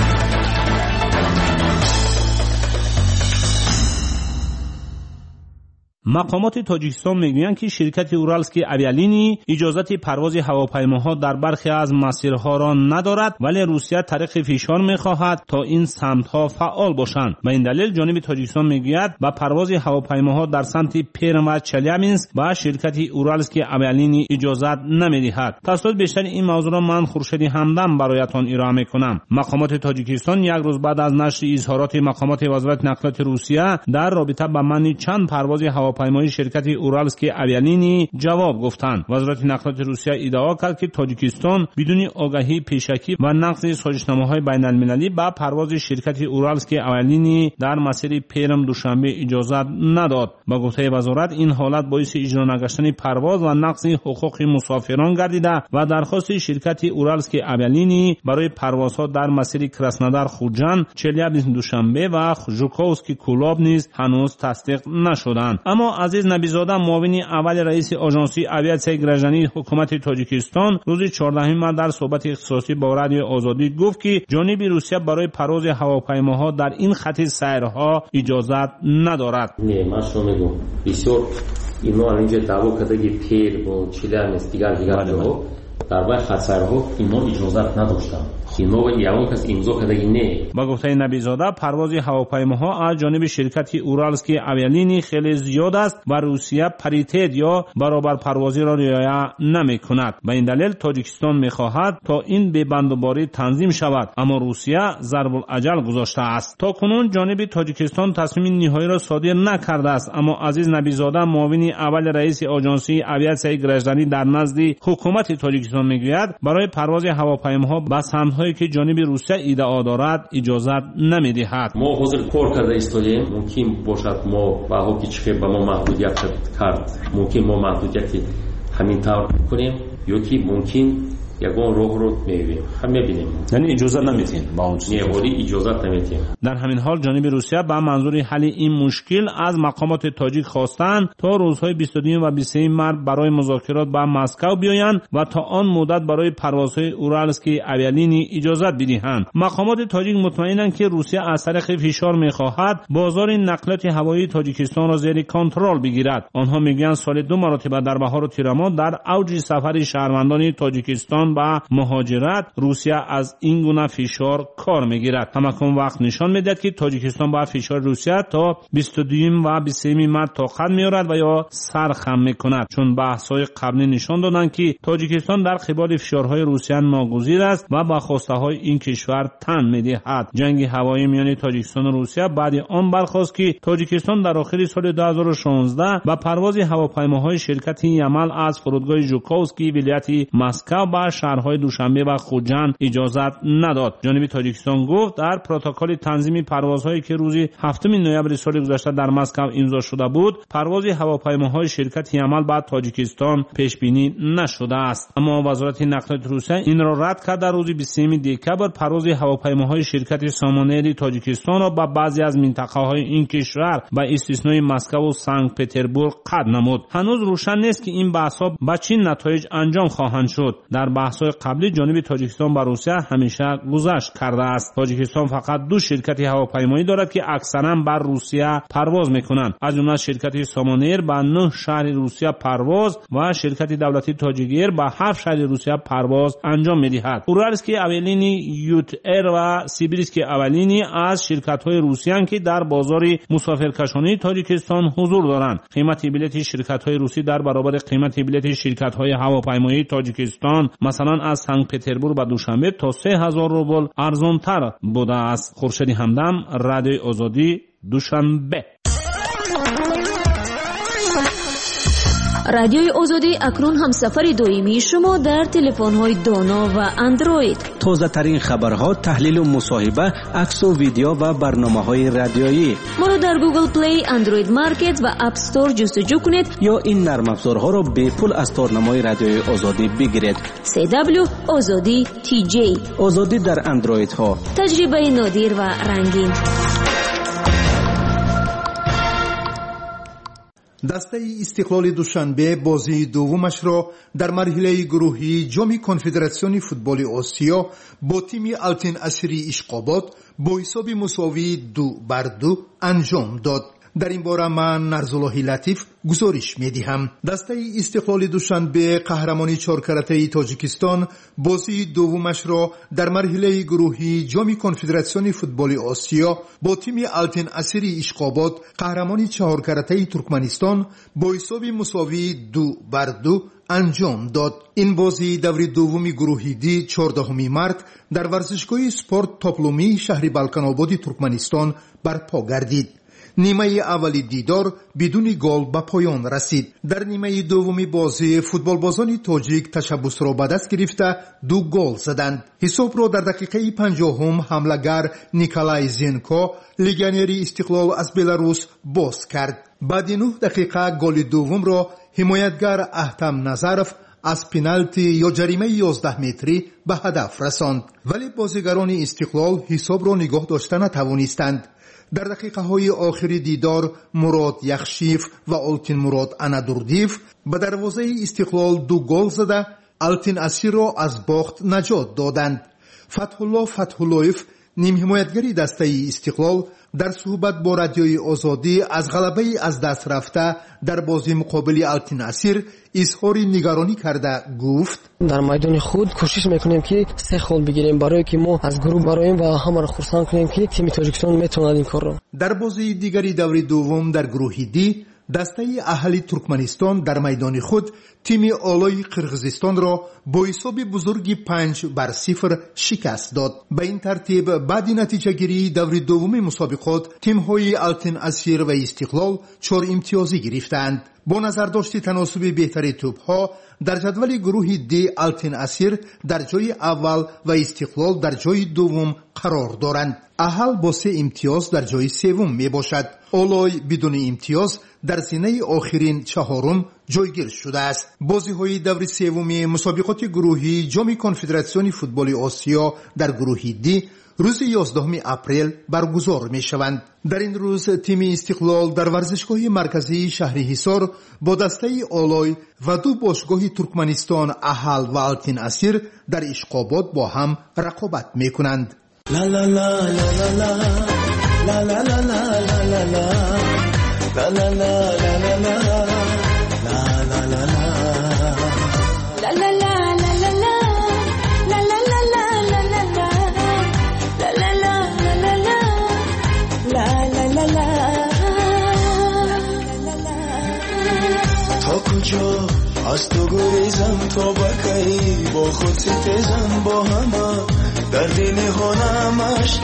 Speaker 12: مقامات تاجیکستان میگویند که شرکت اورالسکی اویالینی اجازت پرواز هواپیماها در برخی از مسیرها را ندارد، ولی روسیه طریق فشار میخواهد تا این سمتها فعال باشند. به این دلیل جانب تاجیکستان میگوید با پرواز هواپیماها در سمت پرم و چلیابینسک با شرکت اورالسکی اویالینی اجازت نمیدهد. تفصیلات بیشتر این موضوع را من خورشید همدم برایتان ارائه میکنم. مقامات تاجیکستان یک روز بعد از نشر اظهارات مقامات وزارت نقلیات روسیه در رابطه با منع چند پرواز هواپیمای شرکت اورالسکی اویالینی جواب گفتند. وزارت نقلیات روسیه ادعا کرد که تاجیکستان بدون آگاهی پیشکی و نقض سازشنامه‌های بین‌المللی با پرواز شرکت اورالسکی اویالینی در مسیر پرم دوشنبه اجازت نداد. با گفته وزارت این حالت باعث اجرا نگشتن پرواز و نقض حقوق مسافران گردیده و درخواست شرکت اورالسکی اویالینی برای پروازها در مسیر کراسنودار خوجند، چلیابینسک دوشنبه و ژوکووسکی کولاب نیز هنوز تصدیق نشدند. اما عزیز نبیزاده، معاون اول رئیس آژانسی آویاسیای گرجانی حکومت تاجیکستان روز 14 مارس در صحبت اختصاصی با رادیو آزادی گفت که جانب روسیه برای پرواز هواپیماها در این خط سیرها اجازت ندارد.
Speaker 21: نه، من شما میگم بسیار اینا اینجا دعوا کردگی پیر و چیلانس دیگر جاها در واقع خط سیرها اینا اجازت نداشتن.
Speaker 12: با گفته نبیزاده پرواز هواپیماها از جانب شرکت اورالسکی اویالینی خیلی زیاد است و روسیه پریتید یا برابر پروازی را رعایت نمی کند. به این دلیل تاجیکستان می خواهد تا این به بندوباری تنظیم شود، اما روسیه ضرب الاجل گذاشته است. تا کنون جانب تاجیکستان تصمیم نهایی را صادر نکرده است، اما عزیز نبیزاده معاون اول رئیس آژانسی آویاسیای گرجانی در نزد حکومت تاجیکستان میگوید برای پرواز هواپیماها به سمت‌هایی که جانب روسیه ادعا دارد اجازت نمیدهد.
Speaker 21: ما حاضر کار کرده ایستادیم. ممکن باشد ما با هوکی چه با ما محدودیت کرد، ممکن ما محدودیت همین طور کنیم یا که ممکن یگان راه رو می‌بینیم. هم می‌بینیم.
Speaker 12: یعنی اجازه نمیدین با اون
Speaker 21: چیز. نه، اجازه نمیدیم.
Speaker 12: در همین حال جانب روسیه به منظور حل این مشکل از مقامات تاجیک خواستند تا روزهای 22 و 23 مارس برای مذاکرات با مسکو بیایند و تا آن مدت برای پروازهای اورالسکی اویالینی اجازه بدهند. مقامات تاجیک مطمئنند که روسیه از طریق فشار می‌خواهد بازار نقلیات هوایی تاجیکستان را زیر کنترل بگیرد. آنها میگویند سال 2 مرتبه در بهار و تیر ماه در اوج سفر شهروندان تاجیکستان تاجیکستان به مهاجرت روسیه از این گونه فشار کار میگیرد. همکنون وقت نشان میدهد که تاجیکستان با فشار روسیه تا 22 و 23 مارس طاقت میارد و یا سرخم میکند، چون بحث‌های قبلی نشان دادند که تاجیکستان در قبال فشارهای روسیه ناگزیر است و با خواسته‌های این کشور تن میدهد. جنگ هوایی میان تاجیکستان و روسیه بعد آن برخاست که تاجیکستان در آخر سال 2016 با پرواز هواپیماهای شرکت یمل از فرودگاه ژوکووسکی ولایت مسکو به شهرهای دوشنبه و خوجند اجازت نداد. جانب تاجیکستان گفت در پروتکل تنظیم پروازهایی که روز 7 نوامبر سال گذشته در مسکو امضا شده بود، پرواز هواپیماهای شرکت یمل به تاجیکستان پیش بینی نشده است. اما وزارت نقلیات روسیه این را رد کرد. در روز 23 دکبر پرواز هواپیماهای شرکت سامانر تاجیکستان را به بعضی از منطقه‌های این کشور به استثنای مسکو و سنت پترزبورگ قطع نمود. هنوز روشن نیست که این بحث‌ها به چه نتایج انجام خواهند شد. در بحث‌های قبلی جانب تاجیکستان با روسیه همیشه گذشت کرده است. تاجیکستان فقط 2 شرکت هواپیمایی دارد که اکثراً بر روسیه پرواز می‌کنند. از جمله شرکت سامانر به 9 شهر روسیه پرواز و شرکت دولتی تاجیک به 7 شهر روسیه پرواز انجام می‌دهد. اورالسکی اولینی، یوت ایر و سیبیرسکی اولینی از شرکت‌های روسیه که در بازار مسافرکشانی تاجیکستان حضور دارند. قیمت بلیط شرکت‌های روسی در برابر قیمت بلیط شرکت‌های هواپیمایی تاجیکستان مثلا از سنت پترزبورگ به دوشنبه تا 3000 روبل ارزان‌تر بوده است. خورشید همدم، رادیوی آزادی، دوشنبه.
Speaker 1: رادیوی آزادی اکنون همسفر دائمی شما در تلفن‌های دانا و اندروید.
Speaker 7: تازه ترین خبرها، تحلیل و مصاحبه، عکس و ویدیو و برنامه‌های رادیویی.
Speaker 1: ما را در گوگل پلی، اندروید مارکت و اپ استور جستجو کنید
Speaker 7: یا این نرم افزارها را به پول از تارنمای رادیوی آزادی بگیرید.
Speaker 1: CW آزادی TJ.
Speaker 7: آزادی در اندروید ها.
Speaker 1: تجربه نادر و رنگین.
Speaker 3: دسته استقلال دوشنبه بازی دومش را در مرحله گروهی جام کنفدراسیون فوتبال آسیا با تیم التین اسیری اشقابات با حساب مساوی 2-2 انجام داد. در این باره من نرزالله لطیف گزارش می‌دهم. دسته استقلال دوشنبه قهرمانی 4 کرته تاجیکستان بازی دومش را در مرحله گروهی جام کنفدراسیون فوتبال آسیا با تیم التین اسیری اشقابات قهرمانی 4 کرته ترکمنستان با حساب مساوی 2-2 انجام داد. این بازی دور دوم گروهی دی 14 مارس در ورزشگاه سپورت تاپلومی شهر بالکان‌آباد ترکمنستان برپا گردید. نیمه اولی دیدار بدون گل به پایان رسید. در نیمه دومی بازی فوتبالبازان تاجیک تشبث را به دست گرفته 2 گل زدند. حساب را در دقیقه 50 حمله‌گر نیکولای زینکو لگانری استقلال از بلاروس باز کرد. بعد 9 دقیقه گل دوم را حمایتگر احتم نظرف از پنالتی یا جریمه 11 متری به هدف رساند، ولی بازیگران استقلال حساب را نگاه داشته نتوانستند. در دقیقه های آخری دیدار مراد یخشیف و آلتین مراد انادوردیف به دروازه استقلال 2 گل زده التین اسیر را از باخت نجات دادند. فتحالله فتحاللهیف نیم حمایتگری دسته استقلال در صحبت با رادیوی آزادی از غلبه از دست رفته در بازی مقابل التین اسیر اظهار نگرانی کرده گفت:
Speaker 22: در میدان خود کوشش میکنیم که 3 گل بگیریم برای که ما از گروه برایم و همه را خرسند کنیم که تیم تاجیکستان میتواند این کار را.
Speaker 3: در بازی دیگری دور دوم در گروه دی دسته اهلی ترکمنستان در میدان خود تیم آلای قرغیزستان را با حساب بزرگی 5-0 شکست داد. به این ترتیب بعد نتیجه گیری دور دوم مسابقات تیم های التین اسیر و استقلال 4 امتیازی گرفتند. با نظر داشت تناسب بهتری توپ ها در جدول گروه دی التین اسیر در جای اول و استقلال در جای دوم قرار دارند. اهل با 3 امتیاز در جای سوم می باشد. آلای بدون امتیاز در زینه آخرین 4م جایگیر شده است. بازی های دور سوم مسابقات گروهی جام کنفدراسیون فوتبال آسیا در گروه دی روز 11 اپریل برگزار می شوند. در این روز تیم استقلال در ورزشگاه مرکزی شهر حصار با دسته آلای و 2 باشگاه ترکمنستان اهل و التین اسیر در اشقابات با هم رقابت می کنند. لا لا لا لا لا لا لا لا لا لا لا لا لا لا لا
Speaker 17: ای با خود ستیزم با همه در دل هانم عشق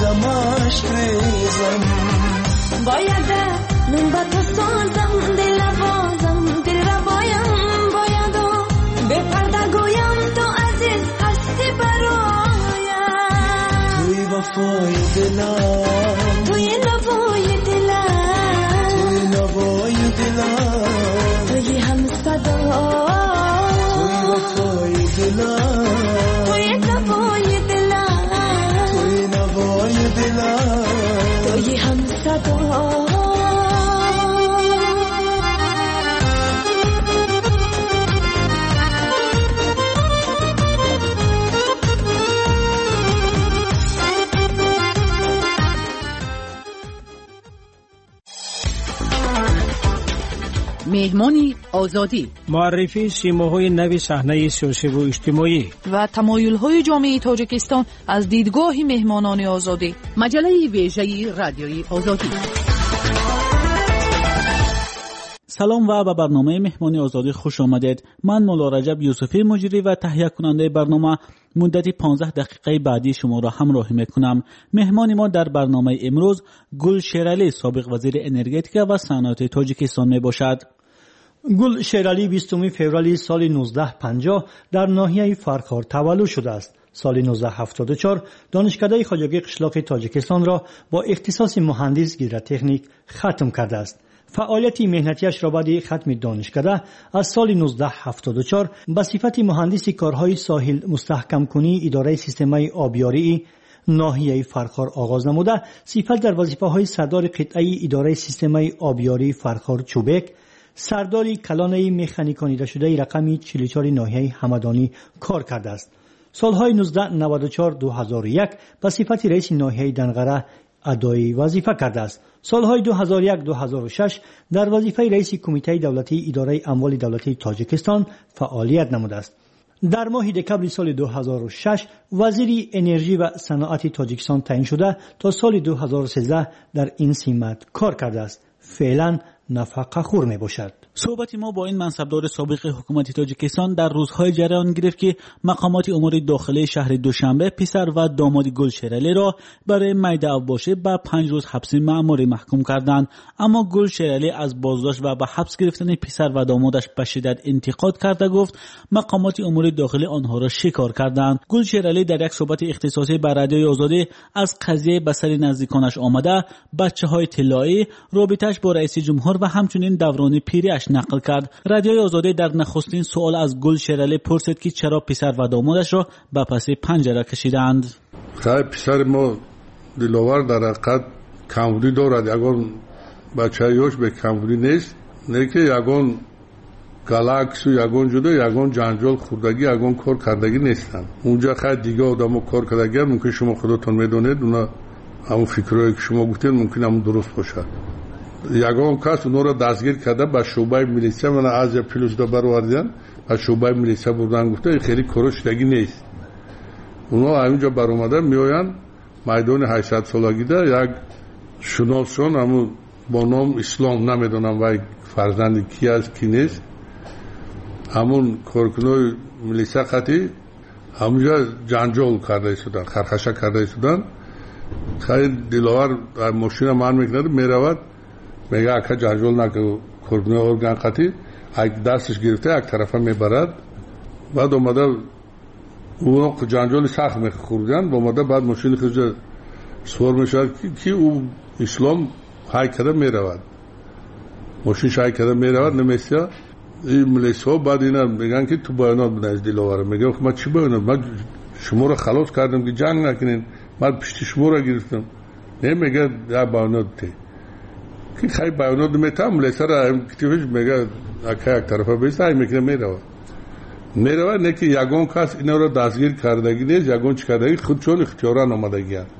Speaker 17: ریزم
Speaker 5: باید من با تو سازم دل بازم دل را باید به پرده گویم تو عزیز هستی برایم
Speaker 17: توی وفای دلم
Speaker 5: توی نوای دلم
Speaker 17: توی نوای دلم
Speaker 5: توی هم صدا
Speaker 17: توی وفای دلم
Speaker 5: توی نوای دلم
Speaker 17: توی نوای دلم
Speaker 5: توی هم صدا
Speaker 6: مهمانی آزادی،
Speaker 4: معرفی سیماهای نو صحنه سیاسی و اجتماعی
Speaker 6: و تمایل‌های جامعه تاجیکستان از دیدگاه مهمانان آزادی. مجله ویژه رادیوی آزادی.
Speaker 23: سلام و به برنامه مهمانی آزادی خوش آمدید. من مولا رجب یوسفی مجری و تهیه کننده برنامه مدت 15 دقیقه بعدی شما را همراهی میکنم. مهمان ما در برنامه امروز گل شیرعلی سابق وزیر انرژتیک و صنعت تاجیکستان می باشد.
Speaker 15: گل شیرعلی 20 فوریه سال 1950 در ناحیه فرخار تولد شده است. سال 1974 دانشکده خواجگی قشلاق تاجیکستان را با اختصاص مهندس گیدراتکنیک ختم کرده است. فعالیت مهنتیش را بعد ختم دانشکده از سال 1974 به صفت مهندس کارهای ساحل مستحکم کنی اداره سیستم آبیاری ناحیه فرخار آغاز نموده، سپس در وظیفه‌های سردار قطعه اداره سیستم آبیاری فرخار چوبک، سردار کلان مکانیکانیده شده رقم 44 ناحیه همدانی کار کرده است. سالهای 1994-2001 به صفت رئیس ناحیه دنغره ادای وظیفه کرده است. سالهای 2001-2006 در وظیفه رئیس کمیته دولتی اداره اموال دولتی تاجیکستان فعالیت نموده است. در ماه دکمبر سال 2006 وزیر انرژی و صنعت تاجیکستان تعیین شده تا سال 2013 در این سمت کار کرده است. فعلا نفقه خور می باشد.
Speaker 23: صحبت ما با این منصبدار سابق حکومت تاجیکستان در روزهای جریان گرفت که مقامات امور داخلی شهر دوشنبه پسر و داماد گل شیرعلی را برای میده اوباشه به 5 روز حبس مأموری محکوم کردند. اما گل شیرعلی از بازداشت و به حبس گرفتن پسر و دامادش به شدت انتقاد کرده گفت مقامات امور داخلی آنها را شکار کردند. گل شیرعلی در یک صحبت اختصاصی با رادیوی آزادی از قضیه به سر نزدیکانش آمده، بچه‌های طلایی، رابطه‌اش با رئیس جمهور و همچنین دوران پیریش نقل کرد. رادیوی آزادی در نخستین سوال از گل شیرعلی پرسید که چرا پسر و دامادش را به پس پنجره کشیدند.
Speaker 24: خیلی پسر ما دلاور در حقیقت کمبودی دارد، یگان بچه‌هایش به کمبودی نیست، نه که یگان گالاکس و یگان جدا یگان جنجال خوردگی یگان کار کردگی نیستند. اونجا خیلی دیگه آدمو کار کردگی ممکن شما خودتون میدونید، اونا همون فکرایی که شما گفتید ممکن همون درست باشد. یگان کس اونا را دستگیر کرده به شعبه میلیسه و از پلیس دا برآوردن به شعبه میلیسه بردن، گفته خیلی کارشدگی نیست. اونا همینجا برآمده میآیند میدان 800 سالگی ده یک شناسان همون با نام اسلام نمیدونم و فرزند کی است کی نیست، همون کارکنای میلیسه خطی همونجا جنجال کرده شدن، خرخشه کرده شدن. خیلی دلاور ماشین من میکند میرود میگه اکا جنجال نکه کارکنای ارگان خطی یک دستش گرفته یک طرفه میبرد، بعد اومده اون جنجال سخت میخوردن و اومده بعد ماشین خود سوار میشود که او اسلام های کده میرود، ماشین شای کده میرود نمیسته. این ملیس ها بعد اینا میگن که تو بیانات بده از دلاوره، میگه خب من چی بیانات، من شما رو خلاص کردم که جنگ نکنین، من پشت شما رو گرفتم. نه میگه یا بیانات تی که خیلی بیانات میتم ملیس را کتیبش میگه اکا یک طرفه بیسته های میکنه میرود نه که یگان کس اینا رو دستگیر کردگی نیست، یگان چی کردگی خود چون اختیاران آمدگی هست،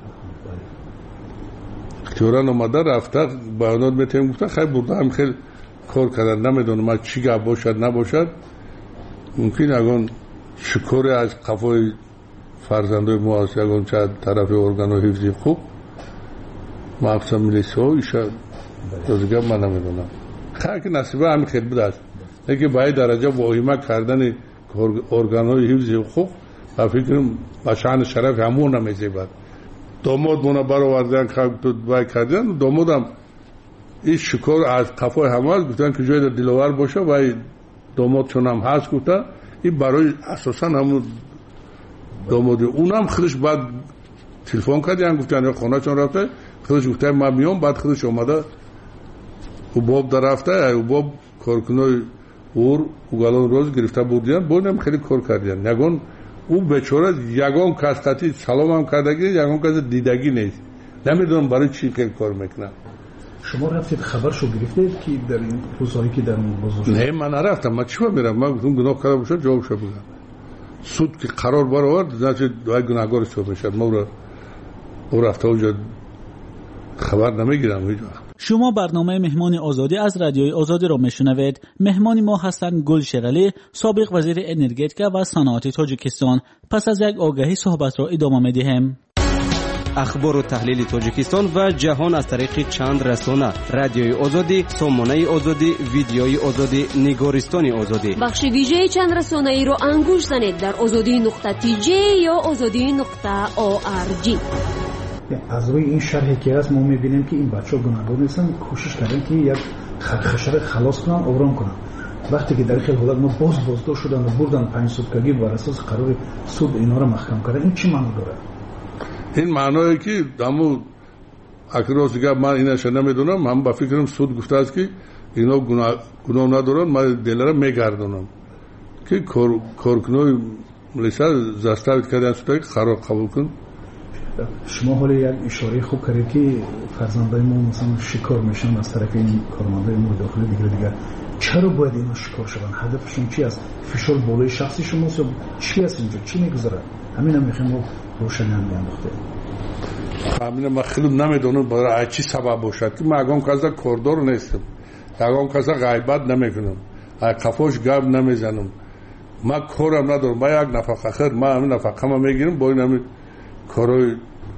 Speaker 24: اختیاران آمده رفته بیانات میتیم گفتن خیلی برده هم خیلی کار کردن، نمیدونم من چی گفت باشد نباشد، ممکن یگان شکر از قفای فرزندای ما هست، یگان چه طرف ارگان و حفظی خوب مقصد ملیسه ها ایشا دیگه من نمیدونم. خیلی که نصیبه همین خیلی بود است، لیکن باید درجه واهیمه کردن ارگان‌های حفظ حقوق و فکرم با شأن شرف همون نمی‌زیبد. داماد مون برآوردن که دبی کردن، دامادم این شکار از قفای همه گفتن که جای دلوار باشه و داماد چون هم هست گفتن این برای اساساً همون داماد اونم خودش بعد تلفن کردن گفتن خانه چون رفته خودش گفته من میام بعد خودش اومده و باب در رفته و باب کارکنای او گالون روز گرفته بودن بودم خیلی کار کردن یگان او بیچاره یگان کاستی سلام هم کردگی یگان کس دیدگی نیست نمیدونم برای چی که کار میکنه.
Speaker 2: شما رفتید خبرشو گرفتید که در این روزایی که در اون بازار
Speaker 24: نه من نرفتم من چیکار میرم من گفتم گناه کرده باشه جوابشو بگم سود که قرار برآورد значит دوای گناهکار شو بشه ما او رفته اونجا خبر نمیگیرم هیچ وقت.
Speaker 23: شما برنامه مهمان آزادی از رادیوی آزادی را میشنوید. مهمان ما هستند گل شیرالی، سابق وزیر انرژتیک و صنعت تاجیکستان. پس از یک آگهی صحبت را ادامه میدیم.
Speaker 7: اخبار و تحلیل تاجیکستان و جهان از طریق چند رسانه: رادیوی آزادی، سامانه آزادی، ویدیوی آزادی، نگارستان آزادی.
Speaker 1: بخش ویژه چند رسانه ای را انگوش زنید در azadi.tj یا azadi.org.
Speaker 2: از روی این شرحی که هست ما میبینیم که این بچه ها گناهکار نیستن، کوشش کردن که یک خرخشه خلاص کنن آرام کنن. وقتی که در خیلی حالت ما بازداشت شدن و بردن 5 سودکگی بر اساس قرار سود اینا را محکم کردن، این چی معنی داره؟
Speaker 24: این معنیه که دمو اکراس دیگه من اینش نمیدونم، من با فکرم سود گفته است که اینا گناه ندارن، من دلاره میگردونم که کارکنای ملیسا زستاوید کردن سودایی که قرار قبول کن.
Speaker 2: شما حالا یک اشاره خوب کردید که فرزندای ما مثلا شکار میشن از طرف این کارمندای امور داخلی دیگه چرا باید اینا شکار شدن؟ هدفشون چی است؟ فشار بالای شخصی شماست یا چی است اینجا؟ چی میگذاره؟ همین هم میخوایم ما روشن انداخته.
Speaker 24: همین ما خیلی نمیدونم برای چی سبب باشد که من اگم کسا کردار نیستم، اگم کسا غیبت نمیکنم، قفاش گاب نمیزنم، من کارم ندارم، من یک نفقه خیر من همین نفقه ما میگیرم با این همین کارای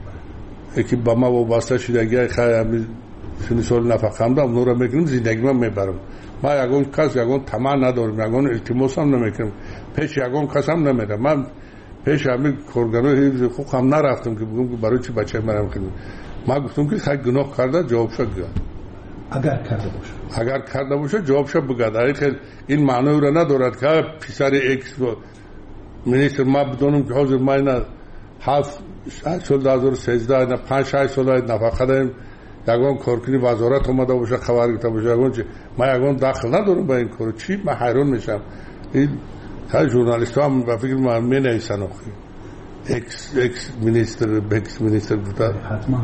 Speaker 24: که با ما وابسته شدگی خیلی همین سال نفقه هم دارم نورا میکنم زندگی من میبرم. من یگان کس یگان طمع ندارم، یگان التماس هم نمیکنم، پیش یگان کس هم نمیرم. من پیش همین کارگرای حفظ حقوق هم نرفتم که بگم که برای چی بچه مرم کنیم. من گفتم که خیلی گناه کرده جوابش بگید.
Speaker 2: اگر کرده باشه جوابش بگید. این معنی رو ندارد که پسر ایکس منیستر ما بدونم که حاضر ما اینا 7 سال 2013 اینا 5-6 سال نفقه داریم، یگان کارکنی وزارت اومده باشه خبر گرفته باشه، یگان چی من یگان دخل ندارم با این کار. چی من حیران میشم. این ها ژورنالیست هم با فکر من مینویسن آخه اکس مینیستر بوده. حتما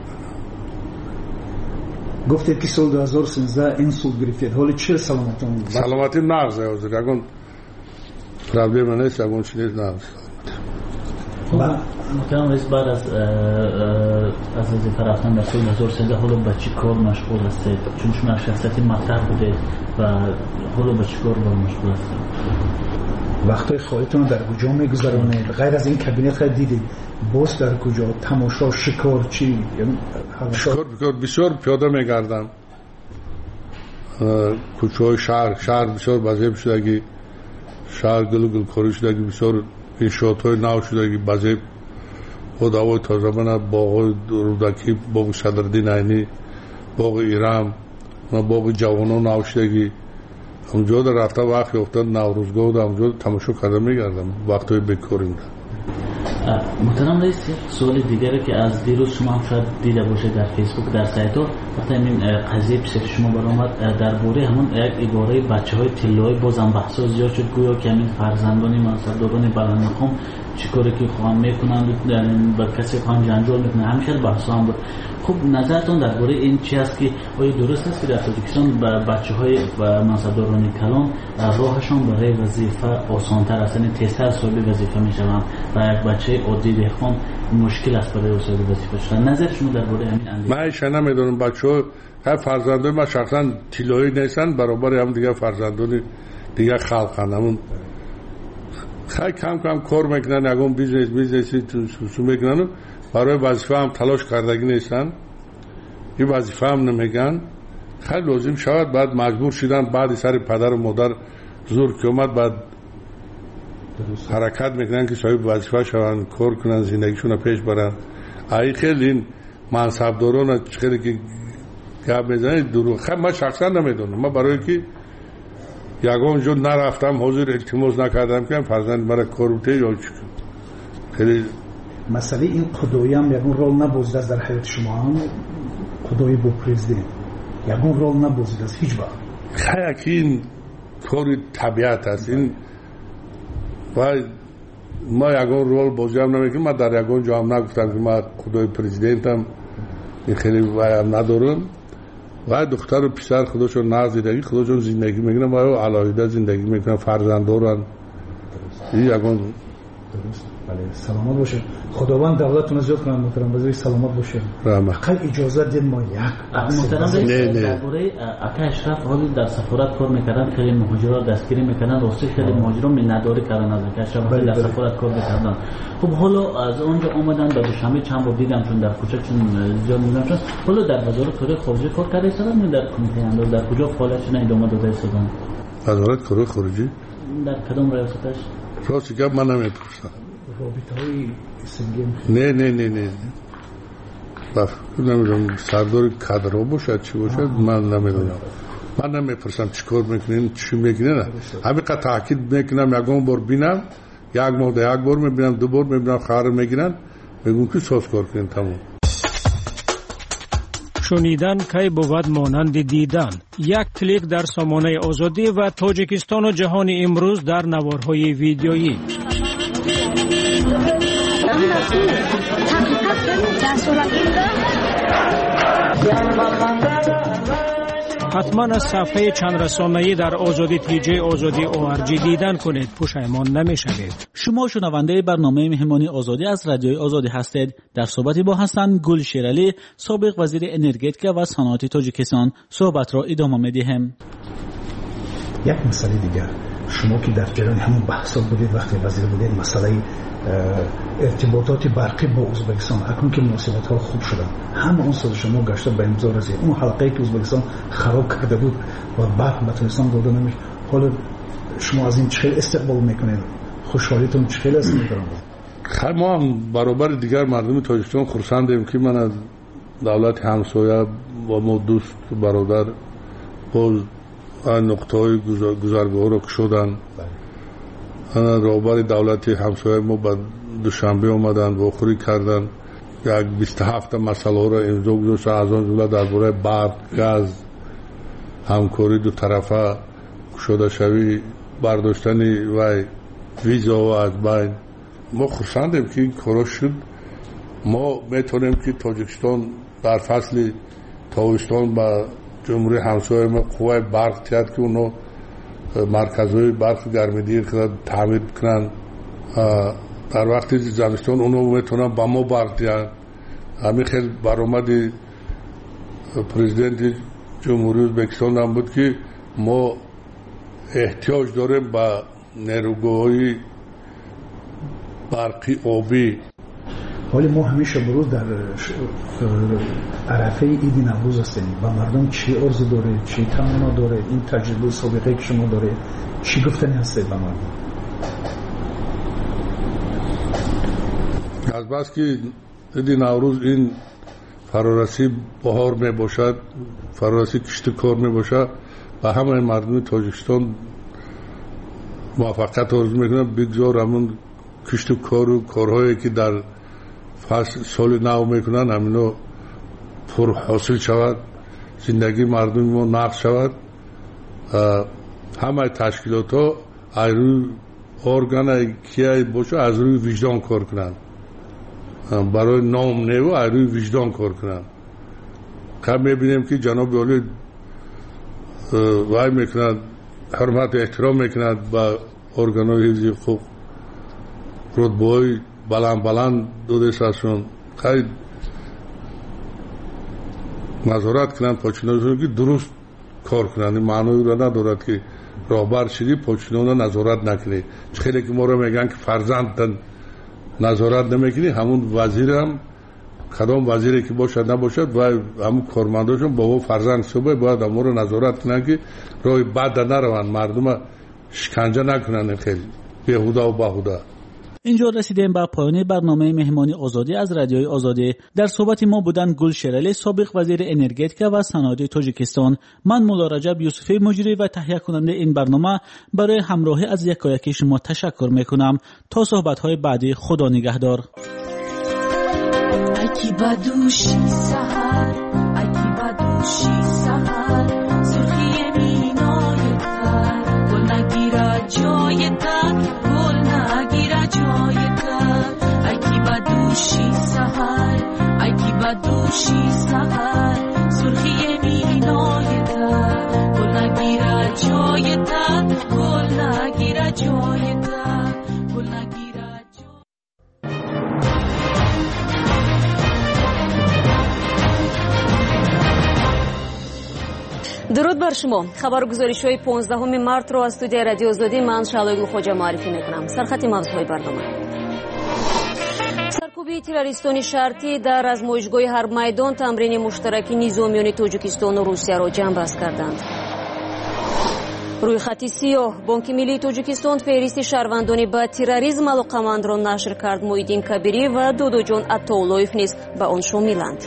Speaker 2: گفتید که سال 2013 این سود گرفتید، حالا چه
Speaker 24: سلامتی نغزه حاضر یگان پرابلم نیست، یگان چی نیست نغز.
Speaker 23: مطمئن است بعد از وظیفه رفتن در سال 2013 حالا به چی کار مشغول هستید؟ چون شما شخصیتی مطرح بودید و حالا به چی کار مشغول هستید؟
Speaker 2: وقتای خواهیتون در کجا میگذرونید؟ غیر از این کابینت خیلی دیدید باز در کجا؟ تماشا، شکار، چی؟
Speaker 24: شکار بسیار پیاده میگردم کوچه‌های شهر بسیار وضعیت شدگی، شهر گل کاری شدگی، بسیار انشاءات‌های نو شدگی، وضعیت خود هوای تازه بنا، باغ رودکی، باغ صدرالدین عینی، باغ ایران، باغ جوانان نو شدگی. اونجا در رفته وقت افتاد نوروزگاه و اونجا تماشا کرده میگردم وقتای بکاریم.
Speaker 23: محترم رئیس، سوال دیگری که از دیروز شما هم شاید دیده باشه در فیسبوک در سایت ها، وقتی این قضیه پیش شما برآمد درباره همون یک اداره بچهای تله‌ای بازم بحث زیاد شد، گویا که همین فرزندان منصبداران بلندمقام چیکاری که خواهم میکنند با کسی خواهم جنجال میکنه، همیشه بحث هم بود. خب نظرتون درباره این چی است که آیا درست است که در تاجیکستان بچه‌های منصبداران کلان راهشون برای وظیفه آسان‌تر است، یعنی تیزتر صاحب وظیفه میشوند و یک بچه عادی دهقان مشکل است برای صاحب وظیفه شدن؟ نظر شما درباره همین اندیشه؟
Speaker 24: من ایشان نمیدونم. بچه‌ها فرزندان ما شخصا تیلایی نیستن برابر هم دیگه فرزندان دیگه خلقن، همون خیلی کم کار میکنن، یکم بیزنسی تو میکنن، برای وظیفه هم تلاش کردگی نیستن، این وظیفه هم نمیگن. خیلی لازم شود بعد مجبور شدن بعد سر پدر و مادر زور که اومد بعد
Speaker 2: حرکت میکنن که صاحب وظیفه شون، کار کنن، زندگیشون رو پیش برن. ای خیلی این منصبداران خیلی که گپ میزنن دروغ. خب من شخصا نمیدونم، من برای که یگان جو نرفتم حضور التماس نکردم که فرزند مرا کاربوده یا خیلی
Speaker 9: مسئله این قدویی هم یگان رول نبازیده است در حیات شما. هم قدویی با پرزیدنت یگان رول نبازیده است هیچ وقت.
Speaker 2: خیلی این کاری طبیعت است. این و ما یگان رول بازی هم نمیکنیم. من در یگان جا هم نگفتم که ما قدوی پرزیدنتم، این خیلی وایم ندارم. و دختر و پسر خودشون نازیدگی خودشون زندگی میکنن و علاوه زندگی میکنن، فرزندارن. این یگان
Speaker 9: بله سلامت باشه. خداوند دولتتون زیاد کنه محترم وزیر، سلامت باشه. فقط اجازه دید ما یک
Speaker 23: محترم درباره اکا اشرف حالی در سفارت کار میکردن، خیلی مهاجرا دستگیری میکردن، راستی خیلی مهاجرا نداری کردن از اکا اشرف در سفارت کار میکردن. خب حالا از اونجا اومدن در دوشنبه چند بار دیدم چون در کوچه چون زیاد میدونم چون حالا در وزارت کار خارجه کار کرده استادن، در کمیته انداز در کجا فعالیتشون ادامه داده استادن؟
Speaker 2: وزارت کار خارجه
Speaker 23: در کدام ریاستش؟
Speaker 2: راستی گپ من نمیپرسم.
Speaker 9: رابطه‌های سنگین
Speaker 2: نه نمیدونم سردار کادرها باشد چی باشد من نمیدونم. من نمیپرسم چی کار میکنین چی میکنین. همین قطع تاکید میکنم یکم بار بینم، یک ماه یک بار میبینم، دو بار میبینم خبر میگیرن میگم که ساز کار کنین تمام.
Speaker 4: شنیدن کی بود مانند دیدن. یک کلیک در سامانه آزادی و تاجیکستان و جهان امروز در نوارهای ویدیویی. حتما از صفحه چند رسانه‌ای در آزادی تیجی آزادی ORG دیدن کنید، پشیمان نمی‌شوید.
Speaker 23: شما شنونده برنامه مهمانی آزادی از رادیوی آزادی هستید. در صحبتی با حسن گل شیرالی سابق وزیر انرژتیک و صنعت تاجیکستان صحبت را ادامه می‌دهیم.
Speaker 9: یک مسئله دیگر، شما که در جریان همون بحثا بودید وقتی وزیر بودید، مسئله ارتباطات برقی با ازبکستان، اکنون که مناسبات ها خوب شدن، همه اون سال شما گشته به امضا رسید. اون حلقه‌ای که ازبکستان خراب کرده بود و برق به تاجیکستان داده نمیشه، حالا شما از این چه استقبال میکنید؟ خوشحالیتون چه است میکنید؟
Speaker 2: خب ما برابر دیگر مردم تاجیکستان خرسندیم که من از دولت همسایه و ما دوست برادر باز نقطه‌های گذرگاه را کشیدن. رهبر دولت همسایه ما به دوشنبه اومدن و خوری کردن، یک 27 مسئله را امضا گذاشت. از آن جمله درباره برق، گاز، همکاری دو طرفه، گشوده شوی، برداشتن و ویزا و از بین. ما خرسندیم که این کارا شد. ما میتونیم که تاجیکستان در فصل تابستان با جمهوری همسایه ما قوه برق تیاد که اونا مرکزهای برق گرمگیر تعمیر کنن. در وقتی زمستان اونا میتونن با ما برق دیان. همین خیلی برآمد پرزیدنت جمهوری ازبکستان هم بود که ما احتیاج داریم با نیروگاه‌های برقی آبی.
Speaker 9: ولی ما همیشه بروز در عرفه عید نوروز هستیم. با مردم چی عرض داره، چی تمنا داره، این تجربه سابقه که شما داره چی گفتنی هسته با مردم؟
Speaker 2: از بس که عید نوروز این فرارسی بهار می باشد، فرارسی کشت کار می باشد و همه مردم تاجیکستان موفقیت آرزو میکنن بگذار همون کشت کار و کارهایی که در فصل سال نو میکنن همینو پر حاصل شود، زندگی مردم ما نقش شود. همه تشکیلات ها از روی ارگان کیای باشه از روی وجدان کار کنن، برای نام نیو از روی وجدان کار کنن. که میبینیم که جناب عالی وای میکنند، حرمت احترام میکنند با ارگان های حفظی حقوق، رتبه های بلند دو دستشون خیلی نظارت کنند پاچیناشون که درست کار کنند. این معنی را ندارد که راهبر شدی پاچینان را نظارت نکنی. خیلی که ما را میگن که فرزند نظارت نمیکنی، همون وزیر هم کدام وزیری که باشد نباشد و همون کارمنداشون با فرزند صبح باید ما را نظارت کنند که راه بد نروند، مردم شکنجه نکنند. خیلی بیهوده و باهوده.
Speaker 23: اینجا رسیدیم به پایان برنامه مهمانی آزادی از رادیوی آزادی. در صحبت ما بودن گل شیرالی، سابق وزیر انرژتیک و صنایع تاجیکستان. من مولا رجب یوسفی مجری و تهیه کننده این برنامه برای همراهی از یکایک شما تشکر میکنم. تا صحبت های بعدی، خدا نگهدار.
Speaker 5: اکی بدوشی سحر، اکی بدوشی سحر، سرخی مینای تر، گل نگیره جای تر، گل نگیره جای تر. اکی بدوشی سحر، اکی بدوشی سحر، سرخی مینای تر، گل نگیره جای تر، گل نگیره جای تر، گل نگیره.
Speaker 1: درود بر شما. خبرگزاری‌های 15 مارت رو از استودیو رادیو آزادی من شالای گلخوجا معرفی میکنم. سرخط موضوعهای برنامه: سرکوبی تروریستانی شرطی در آزمایشگاه هر میدان تمرین مشترکی نظامیان تاجیکستان و روسیه را جنببست کردند. روی خط سیاه بانک ملی تاجیکستان فهرست شهروندان به تروریسم علاقمند را نشر کرد. مویدین کبیری و دودوجان عطااللهیف نیز به آن شاملند.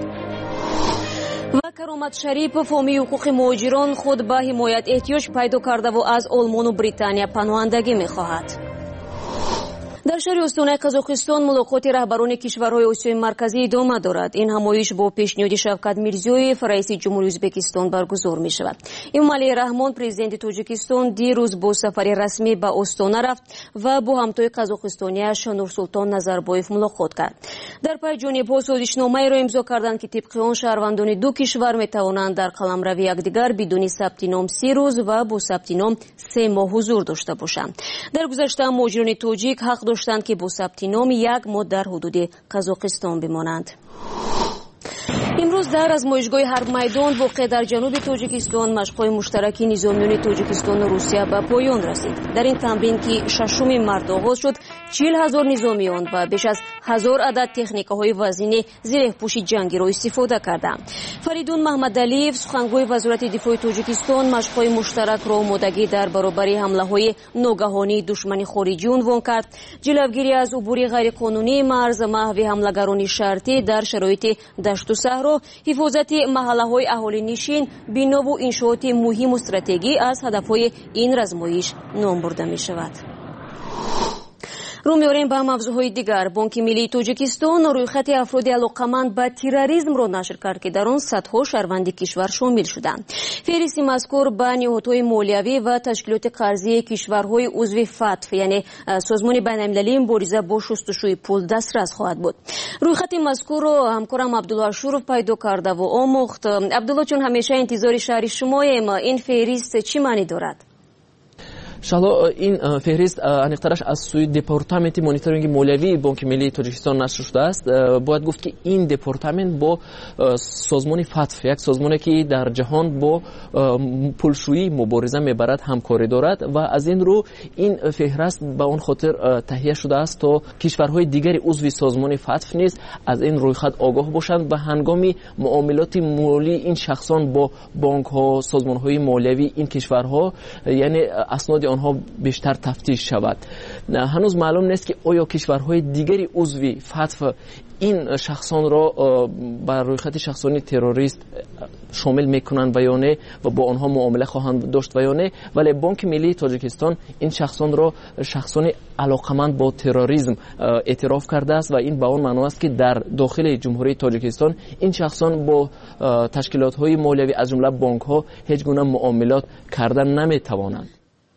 Speaker 1: و کرامت شریف فامی حقوق مهاجران خود به حمایت احتیاج پیدا کرده و از آلمان و بریتانیا پناهندگی می‌خواهد. در شهر استان قزاقستان ملاقات رهبران کشورهای آسیای مرکزی ادامه دارد. این همایش با پیشنهاد شوکت میرزیویف رئیس جمهوری ازبکستان برگزار می شود. امومالی رحمان پرزیدنت تاجیکستان دیروز با سفر رسمی به استان رفت و با همتای قزاقستانیش نورسلطان نظربایف ملاقات کرد. در پای جانب‌ها سازشنامه‌ای را امضا کردند که طبق آن شهروندان دو کشور می توانند در قلمرو یکدیگر بدون ثبت نام 30 روز و با ثبت نام 3 ماه حضور داشته باشند. در گذشته مهاجران تاجیک حق داشتند که با ثبت نام 1 ماه در حدود قزاقستان بمانند. امروز در آزمایشگاه هر میدان واقع در جنوب تاجیکستان مشق‌های مشترکی نظامیان تاجیکستان و روسیه به پایان رسید. در این تمرین که 6 مارت آغاز شد، 40,000 نظامیان و بیش از 1000 عدد تکنیک‌های وزنی زره پوش جنگی را استفاده کردند. فریدون محمدعلیف سخنگوی وزارت دفاع تاجیکستان مشق‌های مشترک را آمادگی در برابر حمله‌های ناگهانی دشمن خارجی عنوان کرد. جلوگیری از عبور غیرقانونی مرز محو حملگران شرطی در شرایط دشت و صحرا، حفاظت محله‌های اهالی نشین، بنا و انشاءات مهم و استراتژی از هدف‌های این آزمایش نام برده می‌شود. رو می‌آوریم به موضوعهای دیگر. بانک ملی تاجیکستان رویخط افراد علاقمند به تروریسم را نشر کرد که در آن صدها شهروند کشور شامل شدند. فهرست مذکور به نهادهای مالیوی و تشکیلات قرضی کشورهای عضو فتف یعنی سازمان بین‌المللی مبارزه با شستشوی پول دسترس خواهد بود. رویخط مذکور را همکارم عبدالله شورف پیدا کرده و آموخت. عبدالله، چون همیشه انتظار شهر شماییم، این فهرست چی معنی دارد؟
Speaker 10: شالا این فهرست انیقترش از سوی دپارتمنت مانیتورینگ مالیوی بانک ملی تاجیکستان نشر شده است. باید گفت که این دپارتمنت با سازمان فتف، یک سازمانی که در جهان با پولشویی مبارزه میبرد، همکاری دارد و از این رو این فهرست به اون خاطر تهیه شده است تا کشورهای دیگری عضو سازمان فتف نیز از این رویخط آگاه باشند و هنگامی معاملات مالی این شخصان با بانک ها، سازمان های مالیوی این کشورها یعنی اسناد آنها بیشتر تفتیش شود. هنوز معلوم نیست که آیا کشورهای دیگری عضو فتف این شخصان را بر رویخط شخصانی تروریست شامل میکنند و یا نه و با آنها معامله خواهند داشت و یا نه، ولی بانک ملی تاجیکستان این شخصان را شخصان علاقمند با تروریسم اعتراف کرده است و این به آن معنی است که در داخل جمهوری تاجیکستان این شخصان با تشکیلات های مالیوی از جمله بانک ها هیچ گونه معاملات کردن نمیتوانند.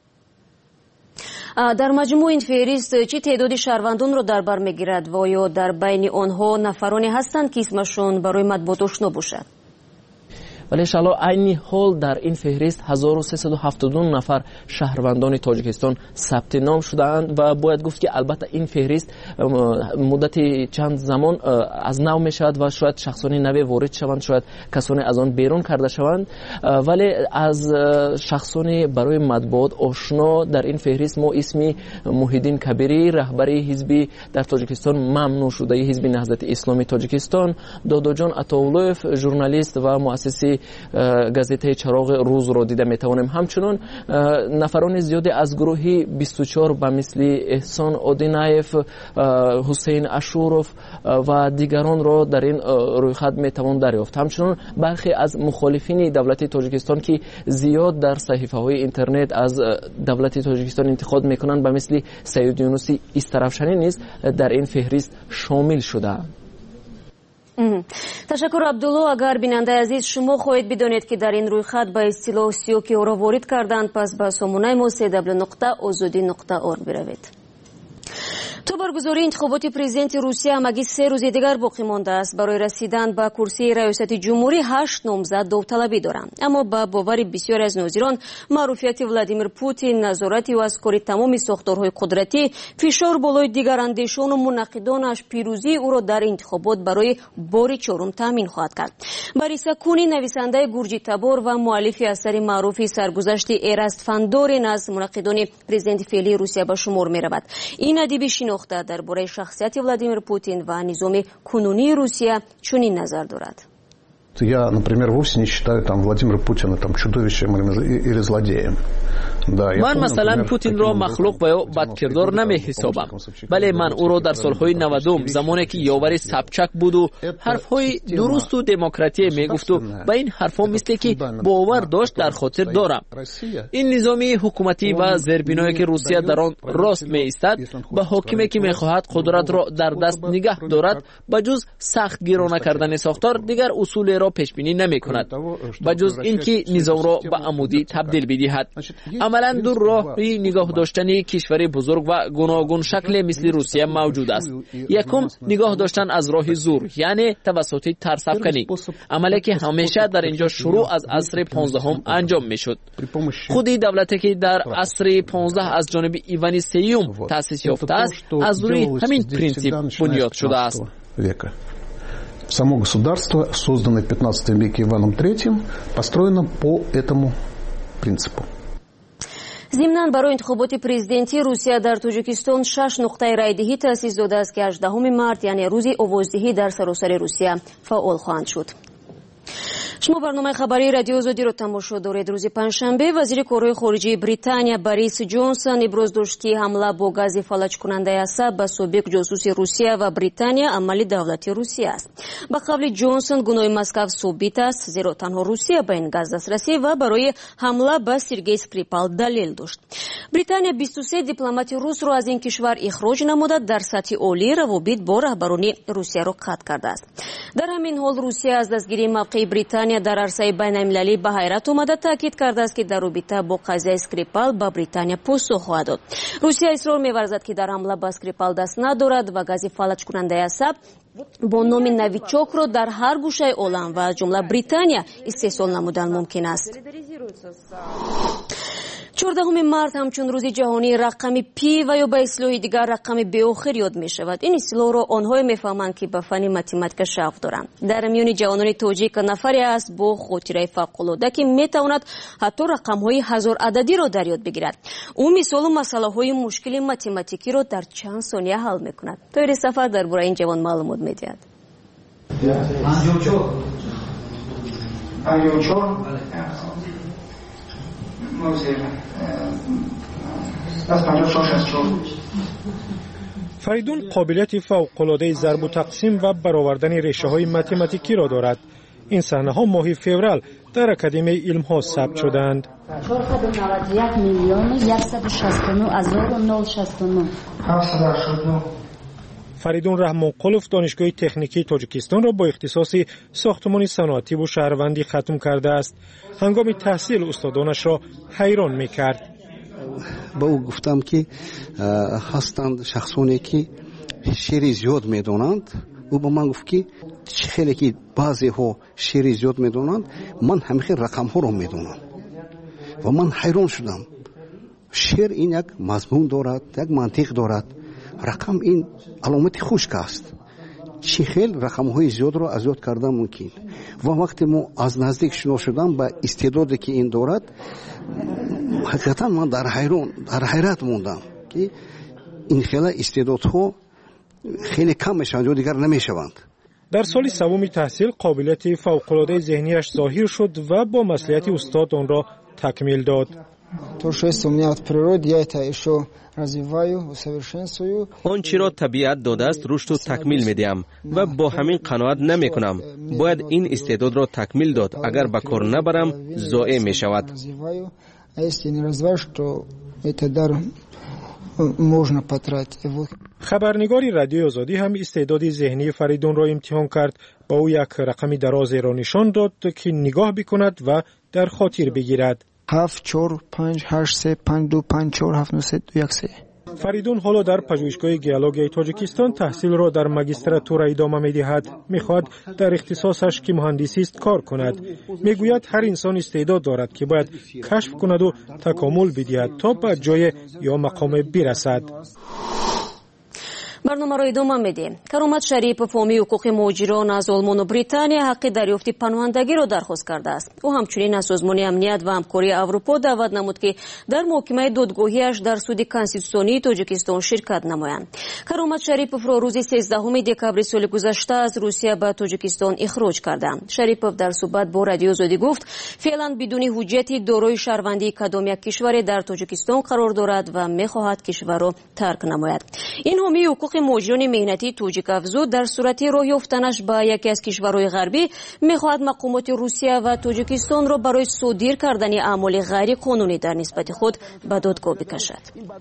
Speaker 1: در مجموع این فهرست چه تعداد شهروندان را در بر میگیرد و یا در بین آنها نفرانی هستند که اسمشون برای مطبوعات آشنا باشد؟
Speaker 10: ولی انشاءالله عین حال در این فهرست 1372 نفر شهروندان تاجیکستان ثبت نام شدند و باید گفت که البته این فهرست مدت چند زمان از نو می شود و شاید شخصانی نوی وارد شوند، شاید کسانی از آن بیرون کرده شوند، ولی از شخصانی برای مطبوعات آشنا در این فهرست ما اسمی موحدین کبیری رهبر حزبی در تاجیکستان ممنوع شده حزب نهضت اسلامی تاجیکستان، دودوجان عطااللهیف ژورنالیست و مؤسس газетаи чароғи рӯзро дида метавонем. ҳамчунон нафарони зиёде аз гурӯҳи 24 ба мисли эҳсон одинаев, ҳусейн ашуров ва дигаронро дар ин рӯйхат метавон дарёфт. ҳамчунон бархе аз мухолифини давлати тоҷикистон ки зиёд дар саҳифаҳои интернет аз давлати тоҷикистон интиқод мекунанд ба мисли саид юнуси истарафшанӣ низ дар ин феҳрист шомил шудаанд.
Speaker 1: ташаккур абдулло. агар бинандаи азиз шумо хоҳед бидонед ки дар ин рӯйхат ба истилоҳ сиёкиҳоро ворид карданд, пас ба сомонаи мо cw.ozodi.org биравед. то баргузории интихоботи президенти русия ҳамагӣ 3 рӯзи дигар боқӣ мондааст. барои расидан ба курсии раёсати ҷумҳурӣ 8 номзад довталабӣ доранд. аммо ба бовари бисёре аз нозирон маъруфияти Владимир Путин, назорати ӯ аз кори тамоми сохторҳои қудратӣ, фишор болои дигарандешону мунаққидонаш пирӯзии ӯро дар интихобот барои бори чорум таъмин хоҳад кард. Бориса Кунин, нависандаи Гурҷи Табор ва муаллифи асари маъруфи саргузашти Эраст Фандорин аз мунаққидони президенти феълии Русия ба шумор меравад. ин адиби шинохта дар бораи шахсияти Владимир Путин ва низоми кунунии Русия чунин назар дорад.
Speaker 9: Я, например, вовсе не считаю Владимира Путина чудовищем или злодеем.
Speaker 10: ман масалан Путинро махлуқ ва ё бадкирдор намеҳисобам. бале ман ӯро дар солҳои 90 замоне ки ёвари Собчак буду ҳарфҳои дурусту демократие мегуфту ба ин ҳарфҳо мисле ки бовар дошт дар хотир дорам. ин низоми ҳукуматӣ ва зербиное ки Русия дар он рост меистад, ба ҳокиме ки мехоҳад қудратро дар даст нигаҳ дорад ба ҷуз сахт гирона кардани сохтор дигар усулеро пешбинӣ намекунад, ба ҷуз ин ки низомро ба амудӣ табдил бидиҳад. амалан ду роҳи нигоҳ доштани кишвари бузург ва гуногун шакле мисли Русия мавҷуд аст. якум нигоҳ доштан аз роҳи зур, яъне тавассути тарсафканӣ, амале ки ҳамеша дар инҷо шурӯъ аз асри 15 анҷом мешуд. худи давлате ки дар асри 15 аз ҷониби Ивани Сеюм таъсис ёфтааст, аз рӯи ҳамин принсип бунёд шудааст.
Speaker 9: Само государство, созданное в 15 веке Иваном III, построено по этому принципу.
Speaker 1: зимнан барои интихоботи президентии Русия дар Тоҷикистон 6 нуқтаи райдиҳӣ таъсис додааст ки 18 март, яъне рӯзи овоздиҳӣ дар саросари Русия фаъол хоҳанд шуд. шумо барномаи хабарии радиои Озодиро тамошо доред. рӯзи панҷшанбе вазири корҳои хориҷии Британия Борис Ҷонсон иброз дошт ки ҳамла бо гази фалаҷкунандаи асаб ба собиқ ҷосуси Русия ва Британия амали давлати Русия аст. ба қавли Ҷонсон гуноҳи Москав собит аст, зеро танҳо Русия ба ин газ дастрасӣ ва барои ҳамла ба Сергей Скрипал далел дошт. Британия 23 дипломати русро аз ин кишвар ихроҷ намуда дар сатҳи олӣ равобит бо раҳбарони Русияро қатъ кардааст. дар ҳамин ҳол Русия аз дастгирии мавқеи Британия дар арсаи байналмилалӣ ба ҳайрат омада таъкид кардааст ки дар робита бо қазияи Скрипал ба Британия посух хоҳад дод. Русия исрор меварзад ки дар ҳамла ба Скрипал даст надорад ва гази фалаҷкунандаи асаб бо номи новичокро дар ҳар гӯшаи олам ва аз ҷумла Британия истеҳсол намудан мумкин аст. 14 март ҳамчун рӯзи ҷаҳонии рақами пи ва ё ба ислоҳи дигар рақами беохир ёд мешавад. ин ислоҳро онҳое мефаҳманд ки ба фанни математика шавқ доранд. дар миёни ҷавонони тоҷик нафаре аст бо хотираи фавқулода ки метавонад ҳатто рақамҳои ҳазорададиро дар ёд бигирад. ӯ мисолу масъалаҳои мушкили математикиро дар чанд сония ҳал мекунад. тоири сафар дар бораи ин ҷавон маълумот медиҳад.
Speaker 4: фаридун қобилияти фавқулодаи зарбу тақсим ва баровардани решаҳои математикиро дорад. ин саҳнаҳо моҳи феврал дар Академияи илмҳо сабт шуданд. 491,169,069. фаридун раҳмонқулов донишгоҳи техникии тоҷикистонро бо ихтисоси сохтмони саноативу шаҳрвандӣ хатм кардааст. ҳангоми таҳсил устодонашро ҳайрон мекард.
Speaker 11: ба ӯ гуфтам ки ҳастанд шахсоне ки шеъри зиёд медонанд. ӯ ба ман гуфт ки хеле ки баъзеҳо шеъри зиёд медонанд, ман ҳамихел рақамҳоро медонам. ва ман ҳайрон шудам. шеър ин як мазмун дорад, як мантиқ дорад. рақам ин аломати хушк аст. чӣ хел рақамҳои зиёдро аз ёд кардан мумкин. ва вақте мо аз наздик шинос шудам ба истеъдоде ки ин дорад, ҳақиқатан ман дар ҳайрат мондам ки ин хела истеъдодҳо хеле кам мешаванд ё дигар намешаванд.
Speaker 4: در سال سوم تحصیل قابلیت فوق‌العاده ذهنیش ظاهر شد و با مصلحت استاد آن را تکمیل داد.
Speaker 7: آنچه را طبیعت داده است رشد و تکمیل میدیم و با همین قناعت نمی کنم. باید این استعداد را تکمیل داد. اگر به کار نبرم ضایع می شود.
Speaker 4: خبرنگاری رادیوی آزادی هم استعداد ذهنی فریدون را امتحان کرد. با او یک رقم درازی را نشان داد که نگاه بکند و در خاطر بگیرد.
Speaker 16: 7 4 5 8 3 5 2 5 4 7 9 3 2 1 3.
Speaker 4: فریدون حالا در پژوهشگاه گیولوژی تاجیکستان تحصیل را در ماجستراتور ادامه می‌دهد. می‌خواهد در اختصاصش که مهندسی است کار کند. می‌گوید هر انسان استعداد دارد که باید کشف کند و تکامل بدهد تا به جای یا مقام برسد.
Speaker 1: برنامه را ادامه میدیم. کرامت شریپов حامی حقوق مهاجران از آلمان و بریتانیا حق دریافت پناهندگی را درخواست کرده است. او همچنین از سازمان امنیت و همکاری اروپا دعوت نمود که در محکمه دادگاهیش در سود کنستیتوسیونی تاجیکستان شرکت نمایند. کرامت شریپов را روز 13 دکبر سال گذشته از روسیه به تاجیکستان اخراج کردند. شریپov در صحبت با رادیو آزادی گفت فعلا بدون حجتی دارای شهروندی کدام یک کشور در تاجیکستان قرار دارد و می‌خواهد کشور را ترک نماید. این حامی حقوق مهاجران مهنتی توجیک افزود در صورت راه یافتنش به یکی از کشورهای غربی می‌خواهد مقامات روسیه و تاجیکستان را برای صادر کردن اعمال غیر قانونی در نسبت خود به دادگاه بکشد.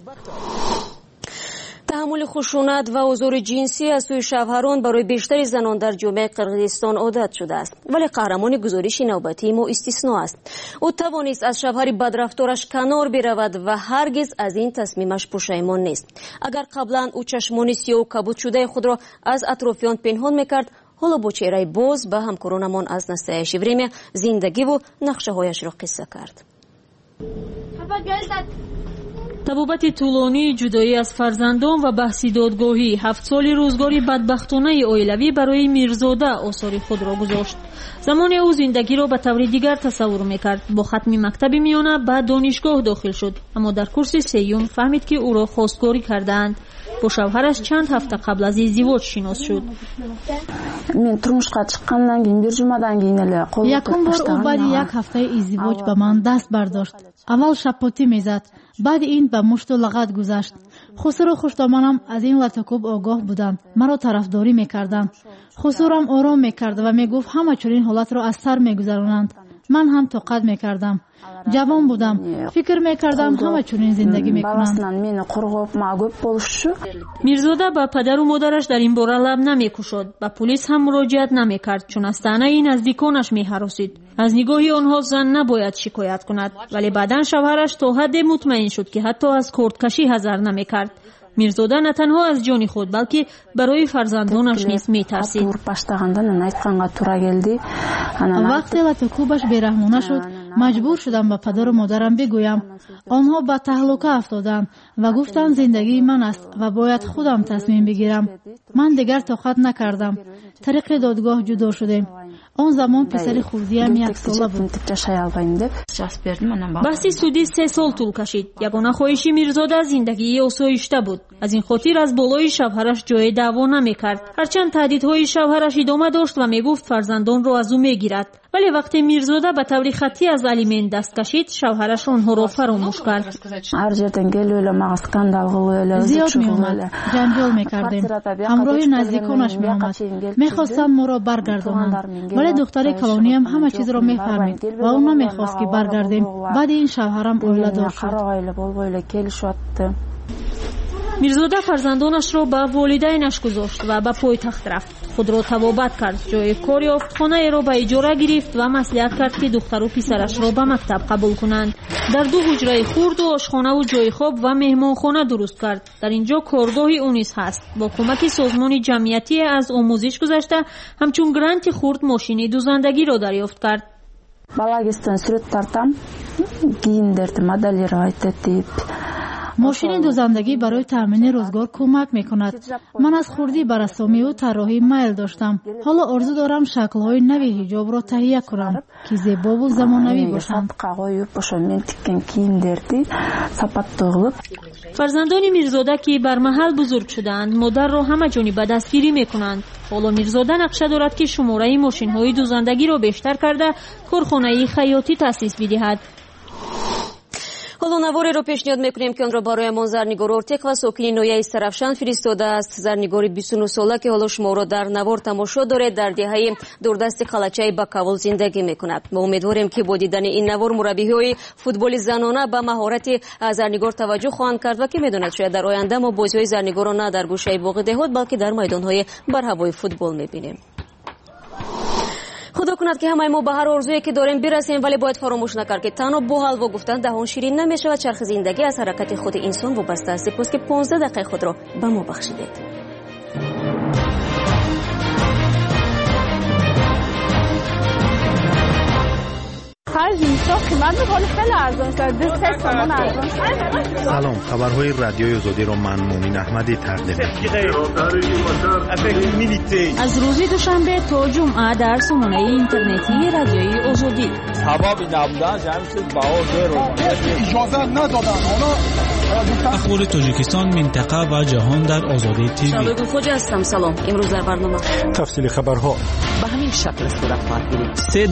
Speaker 1: تحمل خشونت و آزار جنسی از سوی شوهران برای بیشتر زنان در جامعه قرقیزستان عادت شده است، ولی قهرمان گزارش نوبتی ما استثنا است. او توانست از شوهر بدرفتارش کنار برود و هرگز از این تصمیمش پشیمان نیست. اگر قبلا او چشمان سیاه و کبود شده خود را از اطرافیان پنهان میکرد، حالا با چهره باز به همکارانمان از настоящее время زندگی و نقشه هایش را قصه کرد.
Speaker 8: табобати тӯлонӣ, ҷудоӣ аз фарзандон ва баҳси додгоҳӣ 7 соли рӯзгори бадбахтонаи оилавӣ барои мирзода осори худро гузошт. замоне ӯ зиндагиро ба таври дигар тасаввур мекард. бо хатми мактаби миёна ба донишгоҳ дохил шуд, аммо дар курси сеюм фаҳмид ки ӯро хостгорӣ кардаанд. бо шавҳараш чанд ҳафта қабл аз издивоҷ шинос шуд.
Speaker 18: мен турмушқа чиққандан кийин бир ҷумадан кийин эле
Speaker 19: якум бор ӯ баъди як ҳафтаи издивоҷ ба ман даст бардошт. аввал шапотӣ мезад, баъди ин ба мушту лағат гузашт. хусру хуштоманам аз ин латакуб огоҳ буданд, маро тарафдорӣ мекарданд. хусурам ором мекард ва мегуфт ҳама чунин ҳолатро аз сар мегузаронанд. ман ҳам тоқат мекардам. ҷавон будам, фикр мекардам ҳама чунин зиндагӣ мекунанд.
Speaker 8: мирзода ба падару модараш дар ин бора лаб намекушод, ба полис ҳам муроҷиат намекард, чун аз таънаи наздиконаш меҳаросид. аз нигоҳи онҳо зан набояд шикоят кунад, вале баъдан шавҳараш то ҳадде мутмаин шуд ки ҳатто аз кордкашӣ ҳазар намекард. мирзода на танҳо аз ҷони худ, балки барои фарзандонаш низ метарсид.
Speaker 19: вақте латакубаш бераҳмона шуд, маҷбур шудам ба падару модарам бигӯям. онҳо ба таҳлука афтоданд ва гуфтанд зиндагии ман аст ва бояд худам тасмим бигирам. ман дигар тоқат накардам. тариқи додгоҳ ҷудо шудем. он замон писари хурдиам 1 сола буд.
Speaker 8: баҳси судӣ 3 сол тӯл кашид. ягона хоҳиши мирзода зиндагии осоишта буд. аз ин хотир аз болои шавҳараш ҷои даъво намекард. ҳарчанд таҳдидҳои шавҳараш идома дошт ва мегуфт фарзандонро аз ӯ мегирад. вале вақте мирзода ба таври хаттӣ аз алимент даст кашид, шавҳараш онҳоро фаромӯш кард.
Speaker 19: зиёд меомад, ҷанҷол мекардем. ҳамроҳи наздиконаш меомад. мехостанд моро баргардонанд, вале духтари калониам ҳама чизро мефаҳмид ва ӯ намехост ки баргардем. баъди ин шавҳарам оиладор шуд. мирзода фарзандонашро ба волидайнаш гузошт ва ба пойтахт рафт. худро табобат кард, ҷои кор ёфт, хонаеро ба иҷора гирифт ва маслиҳат кард ки духтару писарашро ба мактаб қабул кунанд. дар 2 ҳуҷраи хурду ошхонаву ҷойи хоб ва меҳмонхона дуруст кард. дар ин ҷо коргоҳи ӯ низ ҳаст. бо кӯмаки созмони ҷамъиятие аз омӯзиш гузашта, ҳамчун гранти хурд мошини дузандагиро дарёфт кард.
Speaker 18: бала кезден сүрөт тартам, кийимдерди моделировать этип,
Speaker 6: ماشین دوزندگی برای تامین روزگار کمک میکند. من از خردی بر رسامی و طراحی میل داشتم. حالا آرزو دارم شکل‌های نوی حجاب را تهیه کنم که زیبا و زمانوی باشند.
Speaker 19: فرزندان میرزاده که بر محل بزرگ شدند مادر را همه جانبه دستگیری میکنند. حالا میرزاده نقشه دارد که شماره ماشین‌های دوزندگی را بیشتر کرده کارخانه خیاطی تأسیس بدهد.
Speaker 1: حالا نواری رو پیشنهاد میکنیم که اون رو برایمان زرنگار ارتق و ساکنی نویه سرافشان فرستاده است. زرنگاری 29 ساله که حالا شما رو در نوار تماشا داره در دهه دوردست خلچه با کابل زندگی میکند. ما امیدواریم که با دیدن این نوار مربیهای فوتبال زنانه به مهارت زرنگار توجه خواهند کرد و که میدوند شاید در آینده ما بازی‌های زرنگار را نه در گوشه باغ دهات بلکه در میدان‌های برهوای فوتبال میبینیم. خدا کند که همه ما به هر آرزویی که داریم برسیم، ولی باید فراموش نکرد که تنها با حلوا گفتن دهان شیرین نمیشه و چرخ زندگی از حرکت خود انسان وابسته است. سپاس که 15 دقیقه خود را به ما بخشیدید.
Speaker 13: سلام، خبرهای رادیوی آزادی را من مومن احمدی تقدیم می‌کنم.
Speaker 19: از روز دوشنبه تا جمعه در سامانه اینترنتی رادیوی آزادی.
Speaker 14: سبب نبودن جمعیت باور اجازه ندادن.
Speaker 23: اخبار تاجیکستان، منطقه و جهان در آزادی تیوی.
Speaker 1: شادو خوجا هستم. سلام. امروز در برنامه
Speaker 23: تفصیل خبرها
Speaker 10: به همین شکل صورت خواهد گرفت.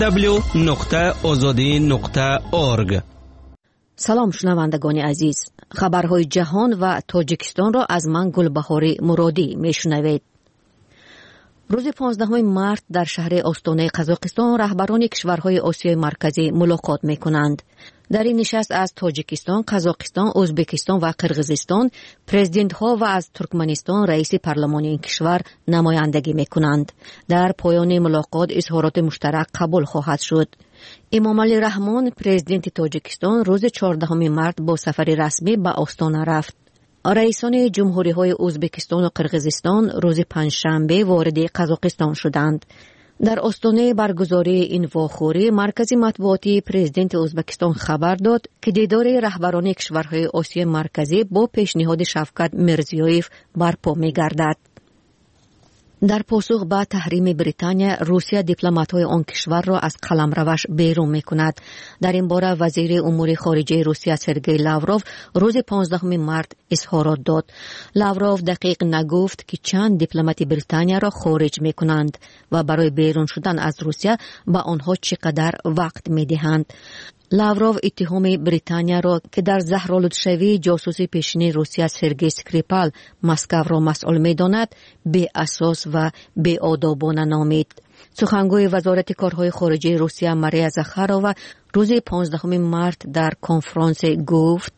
Speaker 23: www.azadi.org.
Speaker 1: سلام شنوندگان عزیز، خبرهای جهان و تاجیکستان را از من گلبهاری مرادی میشنوید. روز 15 مارس در شهر آستانه قزاقستان رهبران کشورهای آسیای مرکزی ملاقات میکنند. در این نشست از تاجیکستان، قزاقستان، ازبکستان و قرقیزستان پرزیدنت ها و از ترکمنستان رئیس پارلمان این کشور نمایندگی میکنند. در پایان ملاقات اظهارات مشترک قبول خواهد شد. امامعلی رحمان پرزیدنت تاجیکستان روز 14 مارس با سفر رسمی به آستانه رفت. رئیسان جمهوری های ازبکستان و قرقیزستان روز پنجشنبه وارد قزاقستان شدند. در آستانه برگزاری این واخوری مرکز مطبوعاتی پرزیدنت ازبکستان خبر داد که دیدار رهبران کشورهای آسیای مرکزی با پیشنهاد شفقت میرزیویف برپا می‌گردد. در پاسخ به تحریم بریتانیا، روسیه دیپلمات‌های آن کشور را از قلمروش بیرون می‌کند. در این باره وزیر امور خارجه روسیه سرگئی لاوروف روز 15 مارس اظهارات داد. لاوروف دقیق نگفت که چند دیپلمات بریتانیا را خارج می‌کنند و برای بیرون شدن از روسیه به آنها چقدر وقت می‌دهند. لاوروف اتهام بریتانیا را که در زهرآلودشوی جاسوسی پیشین روسیه سرگئی اسکریپال مسکو را مسئول می‌داند بی اساس و بی آدابانه نامید. سخنگوی وزارت کارهای خارجه روسیه ماریا زاخارова روز 15 مارس در کنفرانس گفت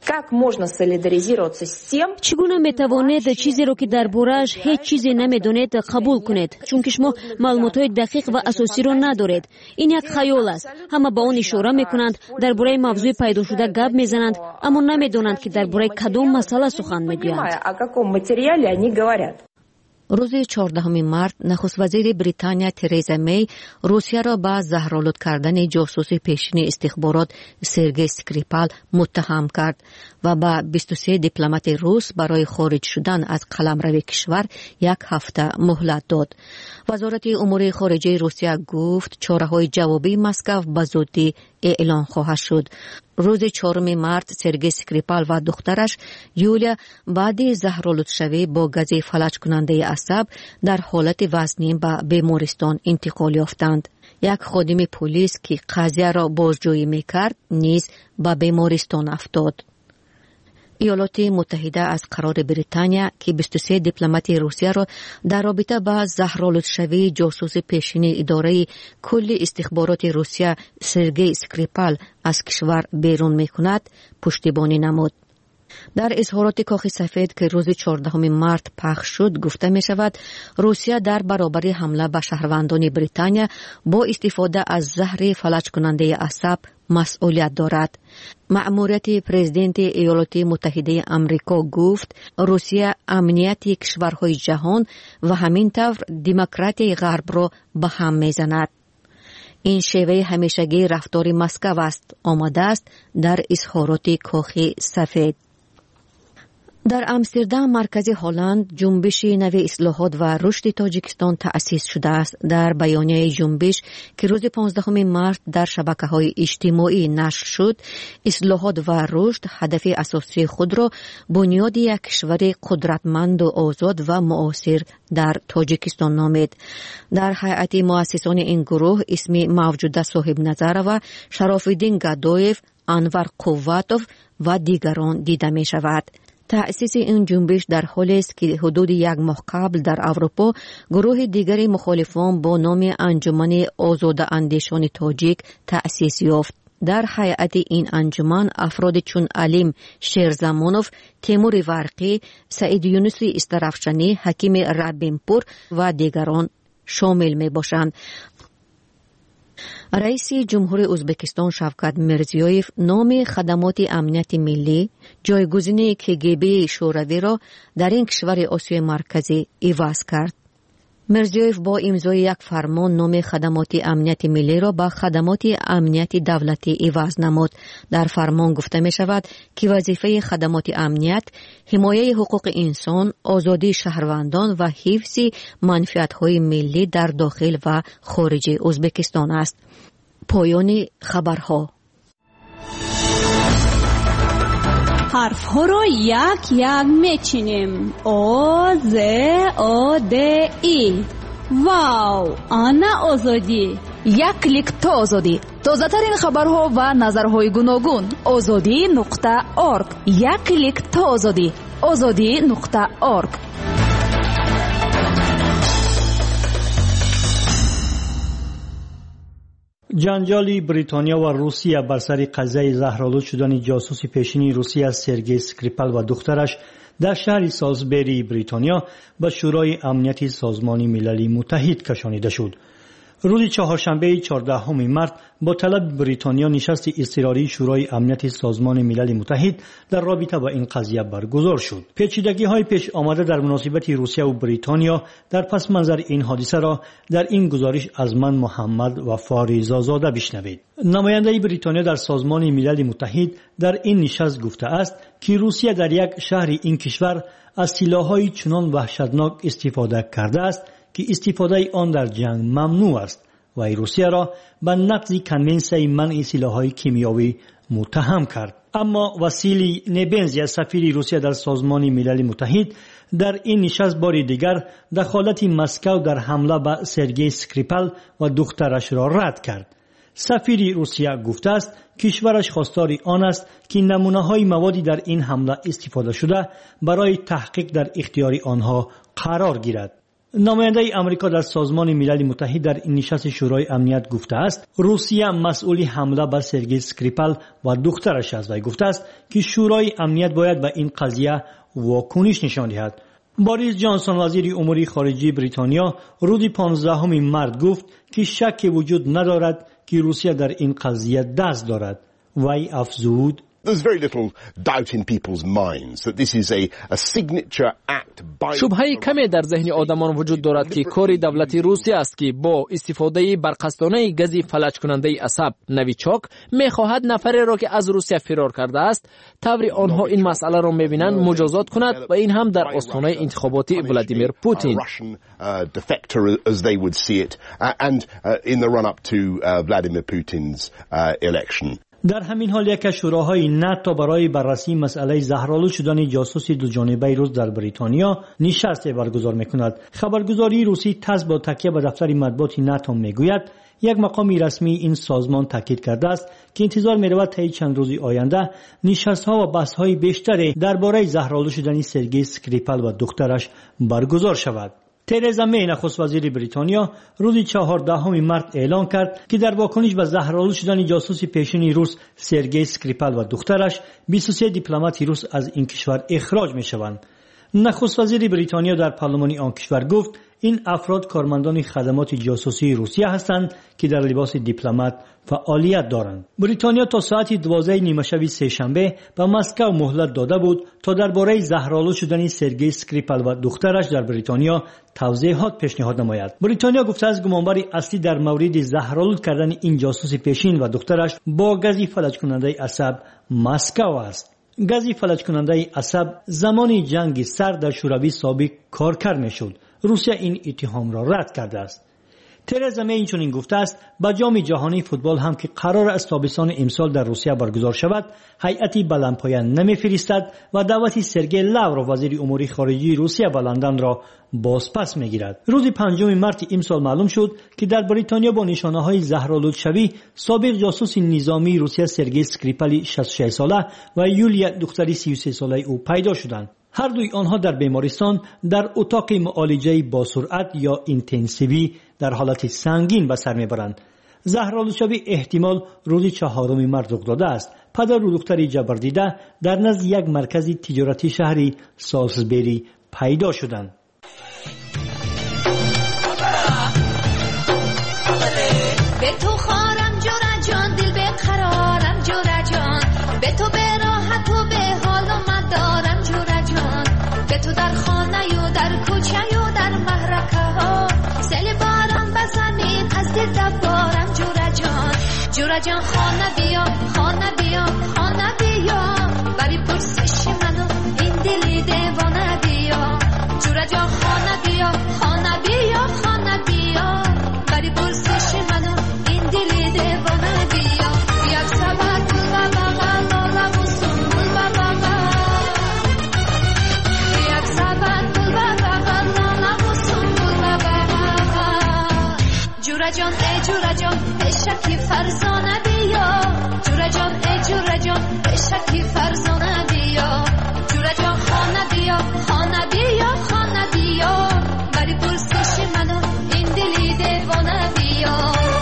Speaker 8: چگونه میتوانید چیزی را که درباره‌اش هیچ چیزی نمیدانید قبول کنید، چون که شما معلومات‌های دقیق و اساسی را ندارید. این یک خیال است. همه با آن اشاره میکنند، درباره موضوع پیدا شده گپ میزنند، اما نمیدانند که درباره کدام مسئله سخن میگویند.
Speaker 1: روز 14 مارس نخست وزیر بریتانیا تریزا می روسیه را به زهرآلود کردن جاسوسی پیشین استخبارات سرگئی اسکریپال متهم کرد و به 23 دیپلمات روس برای خارج شدن از قلمرو کشور یک هفته مهلت داد. وزارت امور خارجه روسیه گفت چاره‌های جوابی مسکو به زودی اعلان خواهد شد. روز 4 مارس سرگئی اسکریپال و دخترش یولیا بعد زهرآلودشوی با گاز فلج کننده عصب در حالت وزنی به بیمارستان انتقال یافتند. یک خادم پلیس که قضیه را بازجویی میکرد نیز به بیمارستان افتاد. ایالات متحده از قرار بریتانیا که 23 دیپلمات روسیه را در رابطه با زهرآلودشوی جاسوس پیشین اداره کل استخبارات روسیه سرگئی اسکریپال از کشور بیرون میکند پشتیبانی نمود. در اظهارات کاخ سفید که روز 14 مارس پخش شد گفته می شود روسیه در برابر حمله به شهروندان بریتانیا با استفاده از زهر فلج کننده عصب مسئولیت دارد. مأموریت پرزیدنت ایالات متحده آمریکا گفت روسیه امنیت کشورهای جهان و همینطور دموکراسی غرب را به هم میزند. این شیوه همیشگی رفتار مسکو است، آمده است در اظهارات کاخ سفید. در امستردام مرکز هلند جنبش نوی اصلاحات و رشد تاجیکستان تأسیس شده است. در بیانیه جنبش که روز 15 مارس در شبکه‌های اجتماعی نشر شد، اصلاحات و رشد هدف اساسی خود را بنیاد یک کشور قدرتمند و آزاد و معاصر در تاجیکستان نامید. در هیئت مؤسسان این گروه اسم موجوده صاحب نظر و شراف‌الدین گدایف، انور قوتوف و دیگران دیده می شود. تأسیس این جنبش در حالی است که حدود یک ماه قبل در اروپا گروه دیگری مخالفان با نام انجمن آزاده اندیشان تاجیک تأسیس یافت. در هیئت این انجمن افراد چون علیم شیرزمانوف، تیمور ورقی، سعید یونسی استرخشانی، حکیم ربینپور و دیگران شامل می باشند. رئیس جمهور ازبکستان شوکت میرزیویف نام خدمات امنیت ملی جایگزین کگب شوروی را در این کشور آسیای مرکزی عوض کرد. میرزیویف با امضای یک فرمان نام خدمات امنیت ملی را به خدمات امنیت دولتی عوض نمود. در فرمان گفته می شود که وظیفه خدمات امنیت حمایه حقوق انسان، آزادی شهروندان و حفظ منفعت‌های ملی در داخل و خارج ازبکستان است. پایان خبرها.
Speaker 12: حرف ها را یک یک میچینیم. آ ز آ د ای. واو، آنا آزادی.
Speaker 20: یک کلیک تا آزادی. تازه ترین خبرها و نظرهای گوناگون. azadi.org. یک کلیک تا آزادی. azadi.org.
Speaker 15: جنجال بریتانیا و روسیه بر سر قضیه زهرآلود شدن جاسوس پیشین روسیه سرگئی اسکریپال و دخترش در شهر سالزبری بریتانیا به شورای امنیت سازمان ملل متحد کشانیده شد. روز چهارشنبه 14 مارس با طلب بریتانیا نشست اضطراری شورای امنیت سازمان ملل متحد در رابطه با این قضیه برگزار شد. پیچیدگی‌های پیش آمده در مناسبت روسیه و بریتانیا در پس منظر این حادثه را در این گزارش از من محمد و فاریزازاده بشنوید. نماینده بریتانیا در سازمان ملل متحد در این نشست گفته است که روسیه در یک شهر این کشور از سلاح‌های چنان وحشتناک استفاده کرده است که استفاده آن در جنگ ممنوع است و روسیه را به نقض کنونسیون منع سلاح‌های کیمیایی متهم کرد. اما واسیلی نبنزی سفیر روسیه در سازمان ملل متحد در این نشست بار دیگر دخالت مسکو در حمله به سرگئی اسکریپال و دخترش را رد کرد. سفیر روسیه گفته است کشورش خواستار آن است که نمونه‌های موادی در این حمله استفاده شده برای تحقیق در اختیار آنها قرار گیرد. نماینده آمریکا در سازمان ملل متحد در این نشست شورای امنیت گفته است روسیه مسئول حمله بر سرگئی اسکریپال و دخترش است و گفته است که شورای امنیت باید به این قضیه واکنش نشان دهد. بوریس جانسون وزیر امور خارجه بریتانیا روز 15 مارس گفت که شک وجود ندارد که روسیه در این قضیه دست دارد. وی افزود
Speaker 21: There's very little doubt in people's minds that this is a signature act by
Speaker 10: شبهه کمی در ذهن آدمان وجود دارد که کار دولت روسیه است که با استفاده برقصدانه گاز فلج کننده عصب نویچاک می‌خواهد نفری را که از روسیه فرار کرده است طوری آنها این مسئله را می‌بینند مجازات کند و این هم در آستانه انتخاباتی ولادیمیر پوتین.
Speaker 21: defector as they would see it and in the run up to Vladimir Putin's election.
Speaker 15: در همین حال یک شوراهای ناتو برای بررسی مسئله زهرآلود شدن جاسوس دوجانبه روس در بریتانیا نشست برگزار می‌کند. خبرگزاری روسی تاس با تکیه به دفتر مطبوعات ناتو میگوید یک مقامی رسمی این سازمان تاکید کرده است که انتظار می‌رود طی چند روز آینده نشست‌ها و بحث‌های بیشتری درباره زهرآلود شدن سرگئی اسکریپال و دخترش برگزار شود. ترزا می نخست وزیر بریتانیا روز 14 مارس اعلام کرد که در واکنش به زهرآلود شدن جاسوس پیشین روس سرگئی اسکریپال و دخترش 23 دیپلمات روس از این کشور اخراج می شوند. نخست وزیر بریتانیا در پارلمان آن کشور گفت این افراد کارمندان خدمات جاسوسی روسیه هستند که در لباس دیپلمات فعالیت دارند. بریتانیا تا ساعت 12 نیمه شب سه‌شنبه به مسکو مهلت داده بود تا درباره زهرآلود شدن سرگئی اسکریپال و دخترش در بریتانیا توضیحات پیشنهاد نماید. بریتانیا گفته است گمانبر اصلی در مورد زهرآلود کردن این جاسوس پیشین و دخترش با گاز فلج کننده عصب مسکو است. گازی فلج کننده عصب زمان جنگ سرد در شوروی سابق کارگر میشد. روسیه این اتهام را رد کرده است. ترزا می چنین گفته است با جام جهانی فوتبال هم که قرار است تابستان امسال در روسیه برگزار شود، هیئتی بلندپایه نمیفرستد و دعوت سرگئی لاوروف وزیر امور خارجه روسیه به لندن را بازپس میگیرد. روز 5 مارس امسال معلوم شد که در بریتانیا با نشانه‌های زهرآلودشوی سابق جاسوس نظامی روسیه سرگئی اسکریپال 66 ساله و یولیا دختری 33 ساله او پیدا شدند. هر دوی آنها در بیمارستان در اتاق معالجه با سرعت یا اینتنسیوی در حالت سنگین به سر میبرند. زهرآلودشوی احتمال روز 4 مارس رخ داده است. پدر و دختر جبردیده در نزد یک مرکز تجارتی شهری سالزبری پیدا شدند.
Speaker 5: به تو خارم جورا جان، دل به قرارم جورا جان، به تو به راحت و به حال و مدارم جورا جان، به تو در خانه و در کوچه و در محرکه ها سیل بارم بزنی قصد دبارم جورا جان. جورا جان خانه بیا، خانه بیا، خانه بیا، بری پرسش منو این دلی دیوانه بیا. جورا جان خانه بیا، خانه بیا، خانه بیا، بری پرسش منو این دلی دیوانه بیا. یک سبت گل و بغل لالا و سنبول و بغل، یک سبت گل و بغل لالا و سنبول و بغل. جورا جان ای جورا جان بشکی فرزانه بیا. جورا جان ای جورا جان بشکی فرزانه بیا. جورا جان خانه بیا، خانه بیا، خانه بیا، بری پرسش منو این دلی دیوانه بیا.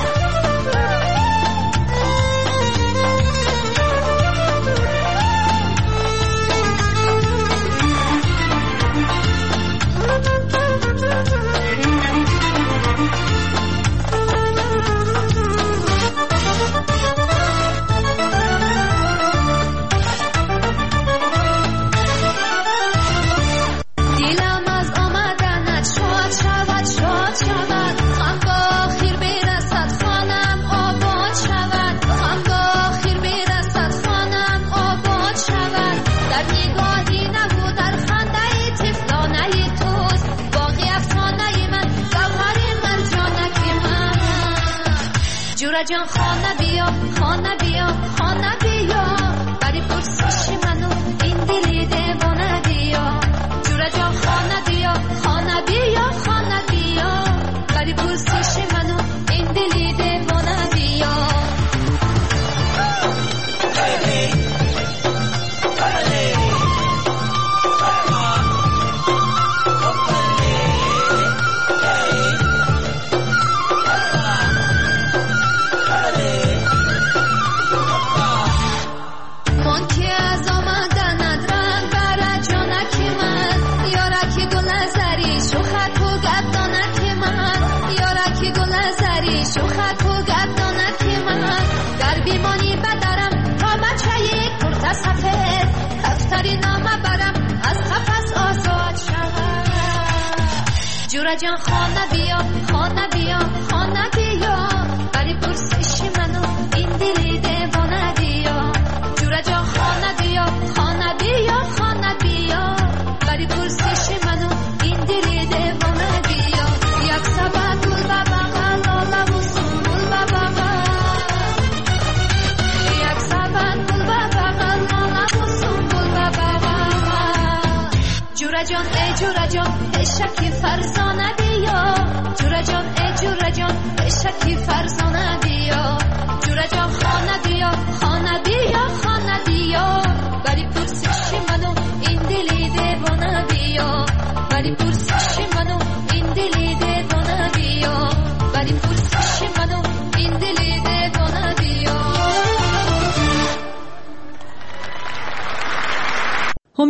Speaker 5: جورا جان خانه بیا، خانه بیا، خانه بیا، بری پرسش منو این دلی دیوانه بیا. جورا جان خانه بیا، خانه بیا، خانه بیا، بری پرسش منو این دلی دیوانه بیا. جورا جان خانه بیا، خانه بیا، خانه بیا، بری پرسش منو این دلی دیوانه بیا. جورا جان خانه بیا، خانه بیا، خانه بیا، بری پرسش منو این دلی دیوانه بیا. یک سبت گل و بغل لاله و سنبول و بغل، یک سبت گل و بغل لاله و سنبول و بغل. جورا جان ای جورا جان بشکی فرزانه بیا. جورا جان ای جورا جان بشکی فرزانه بیا. جورا جان خانه بیا، خانه بیا، خانه بیا، بری پرسش منو این دلی دیوانه بیا. بری پرسش منو این دلی دیوانه بیا. بری پرسش منو این دلی دیوانه بیا.
Speaker 8: حامیان حقوق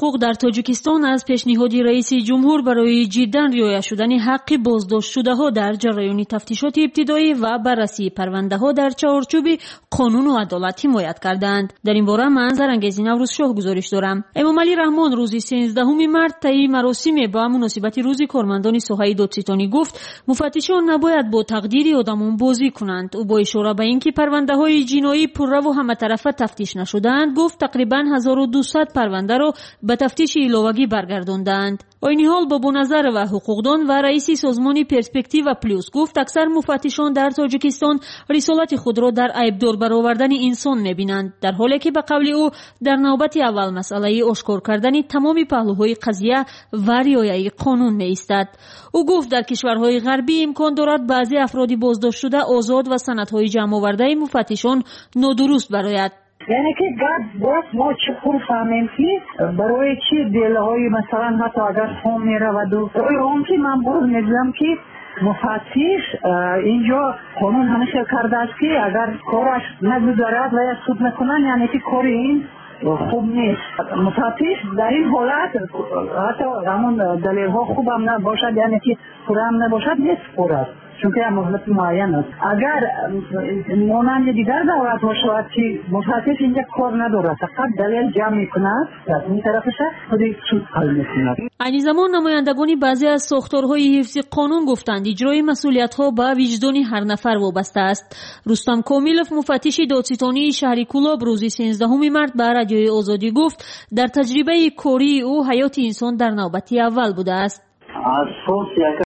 Speaker 8: حقوق در تاجیکستان از پیشنهاد رئیس جمهور برای جداً رعایت شدن حق بازداشت شده ها در جریان تفتیشات ابتدایی و بررسی پرونده ها در چارچوب قانون و عدالت حمایت کردند. در این باره من زرانگیزی نوروز شاه گزارش دارم. امام علی رحمان روز 13 مارس طی مراسم با مناسبت روز کارمندان ساحه دادستانی گفت مفتشان نباید با تقدیر آدمان بازی کنند. او با اشاره به اینکه پرونده های جنایی پررو و همه طرفه تفتیش نشدند گفت تقریباً 1200 پرونده را به تفتیش ایلاوگی برگرداندند. این حال با نظر و حقوقدان و رئیس سازمان پرسپکتیو پلوس گفت اکثر مفتشان در تاجیکستان رسالت خود را در عیبدار برآوردن انسان می‌بینند، در حالی که به قول او در نوبت اول مسئله آشکار کردن تمام پهلوهای قضیه و رعایت قانون می‌ایستد. او گفت در کشورهای غربی امکان دارد بعضی افراد بازداشت شده آزاد و سندهای جمع آورده مفتشان نادرست برآید.
Speaker 3: یعنی که باز ما چطور فهمیم که برای چی دلهای مثلا حتی اگر فهم میرود و اون که من باز میدونم که مفتش اینجا قانون همیشه کرده است که اگر کارش نگذارد و یا سود نکنن یعنی که کار این خوب نیست. مفتش در این حالت حتی همون دلیل ها خوب هم نباشد یعنی که پوره هم نباشد نیست پوره چون که مهلت معین است. اگر مانند دیگر دولت ها شود که مفتش اینجا کار ندارد فقط دلیل جمع میکند از این طرفش خودی سود حل میکند.
Speaker 8: این زمان نمایندگان بعضی از ساختارهای حفظ قانون گفتند اجرای مسئولیت ها به وجدان هر نفر وابسته است. رستم کامیلوف مفتش دادستانی شهر کولاب روز 13 مارس به رادیوی آزادی گفت در تجربه کاری او حیات انسان در نوبت اول بوده است.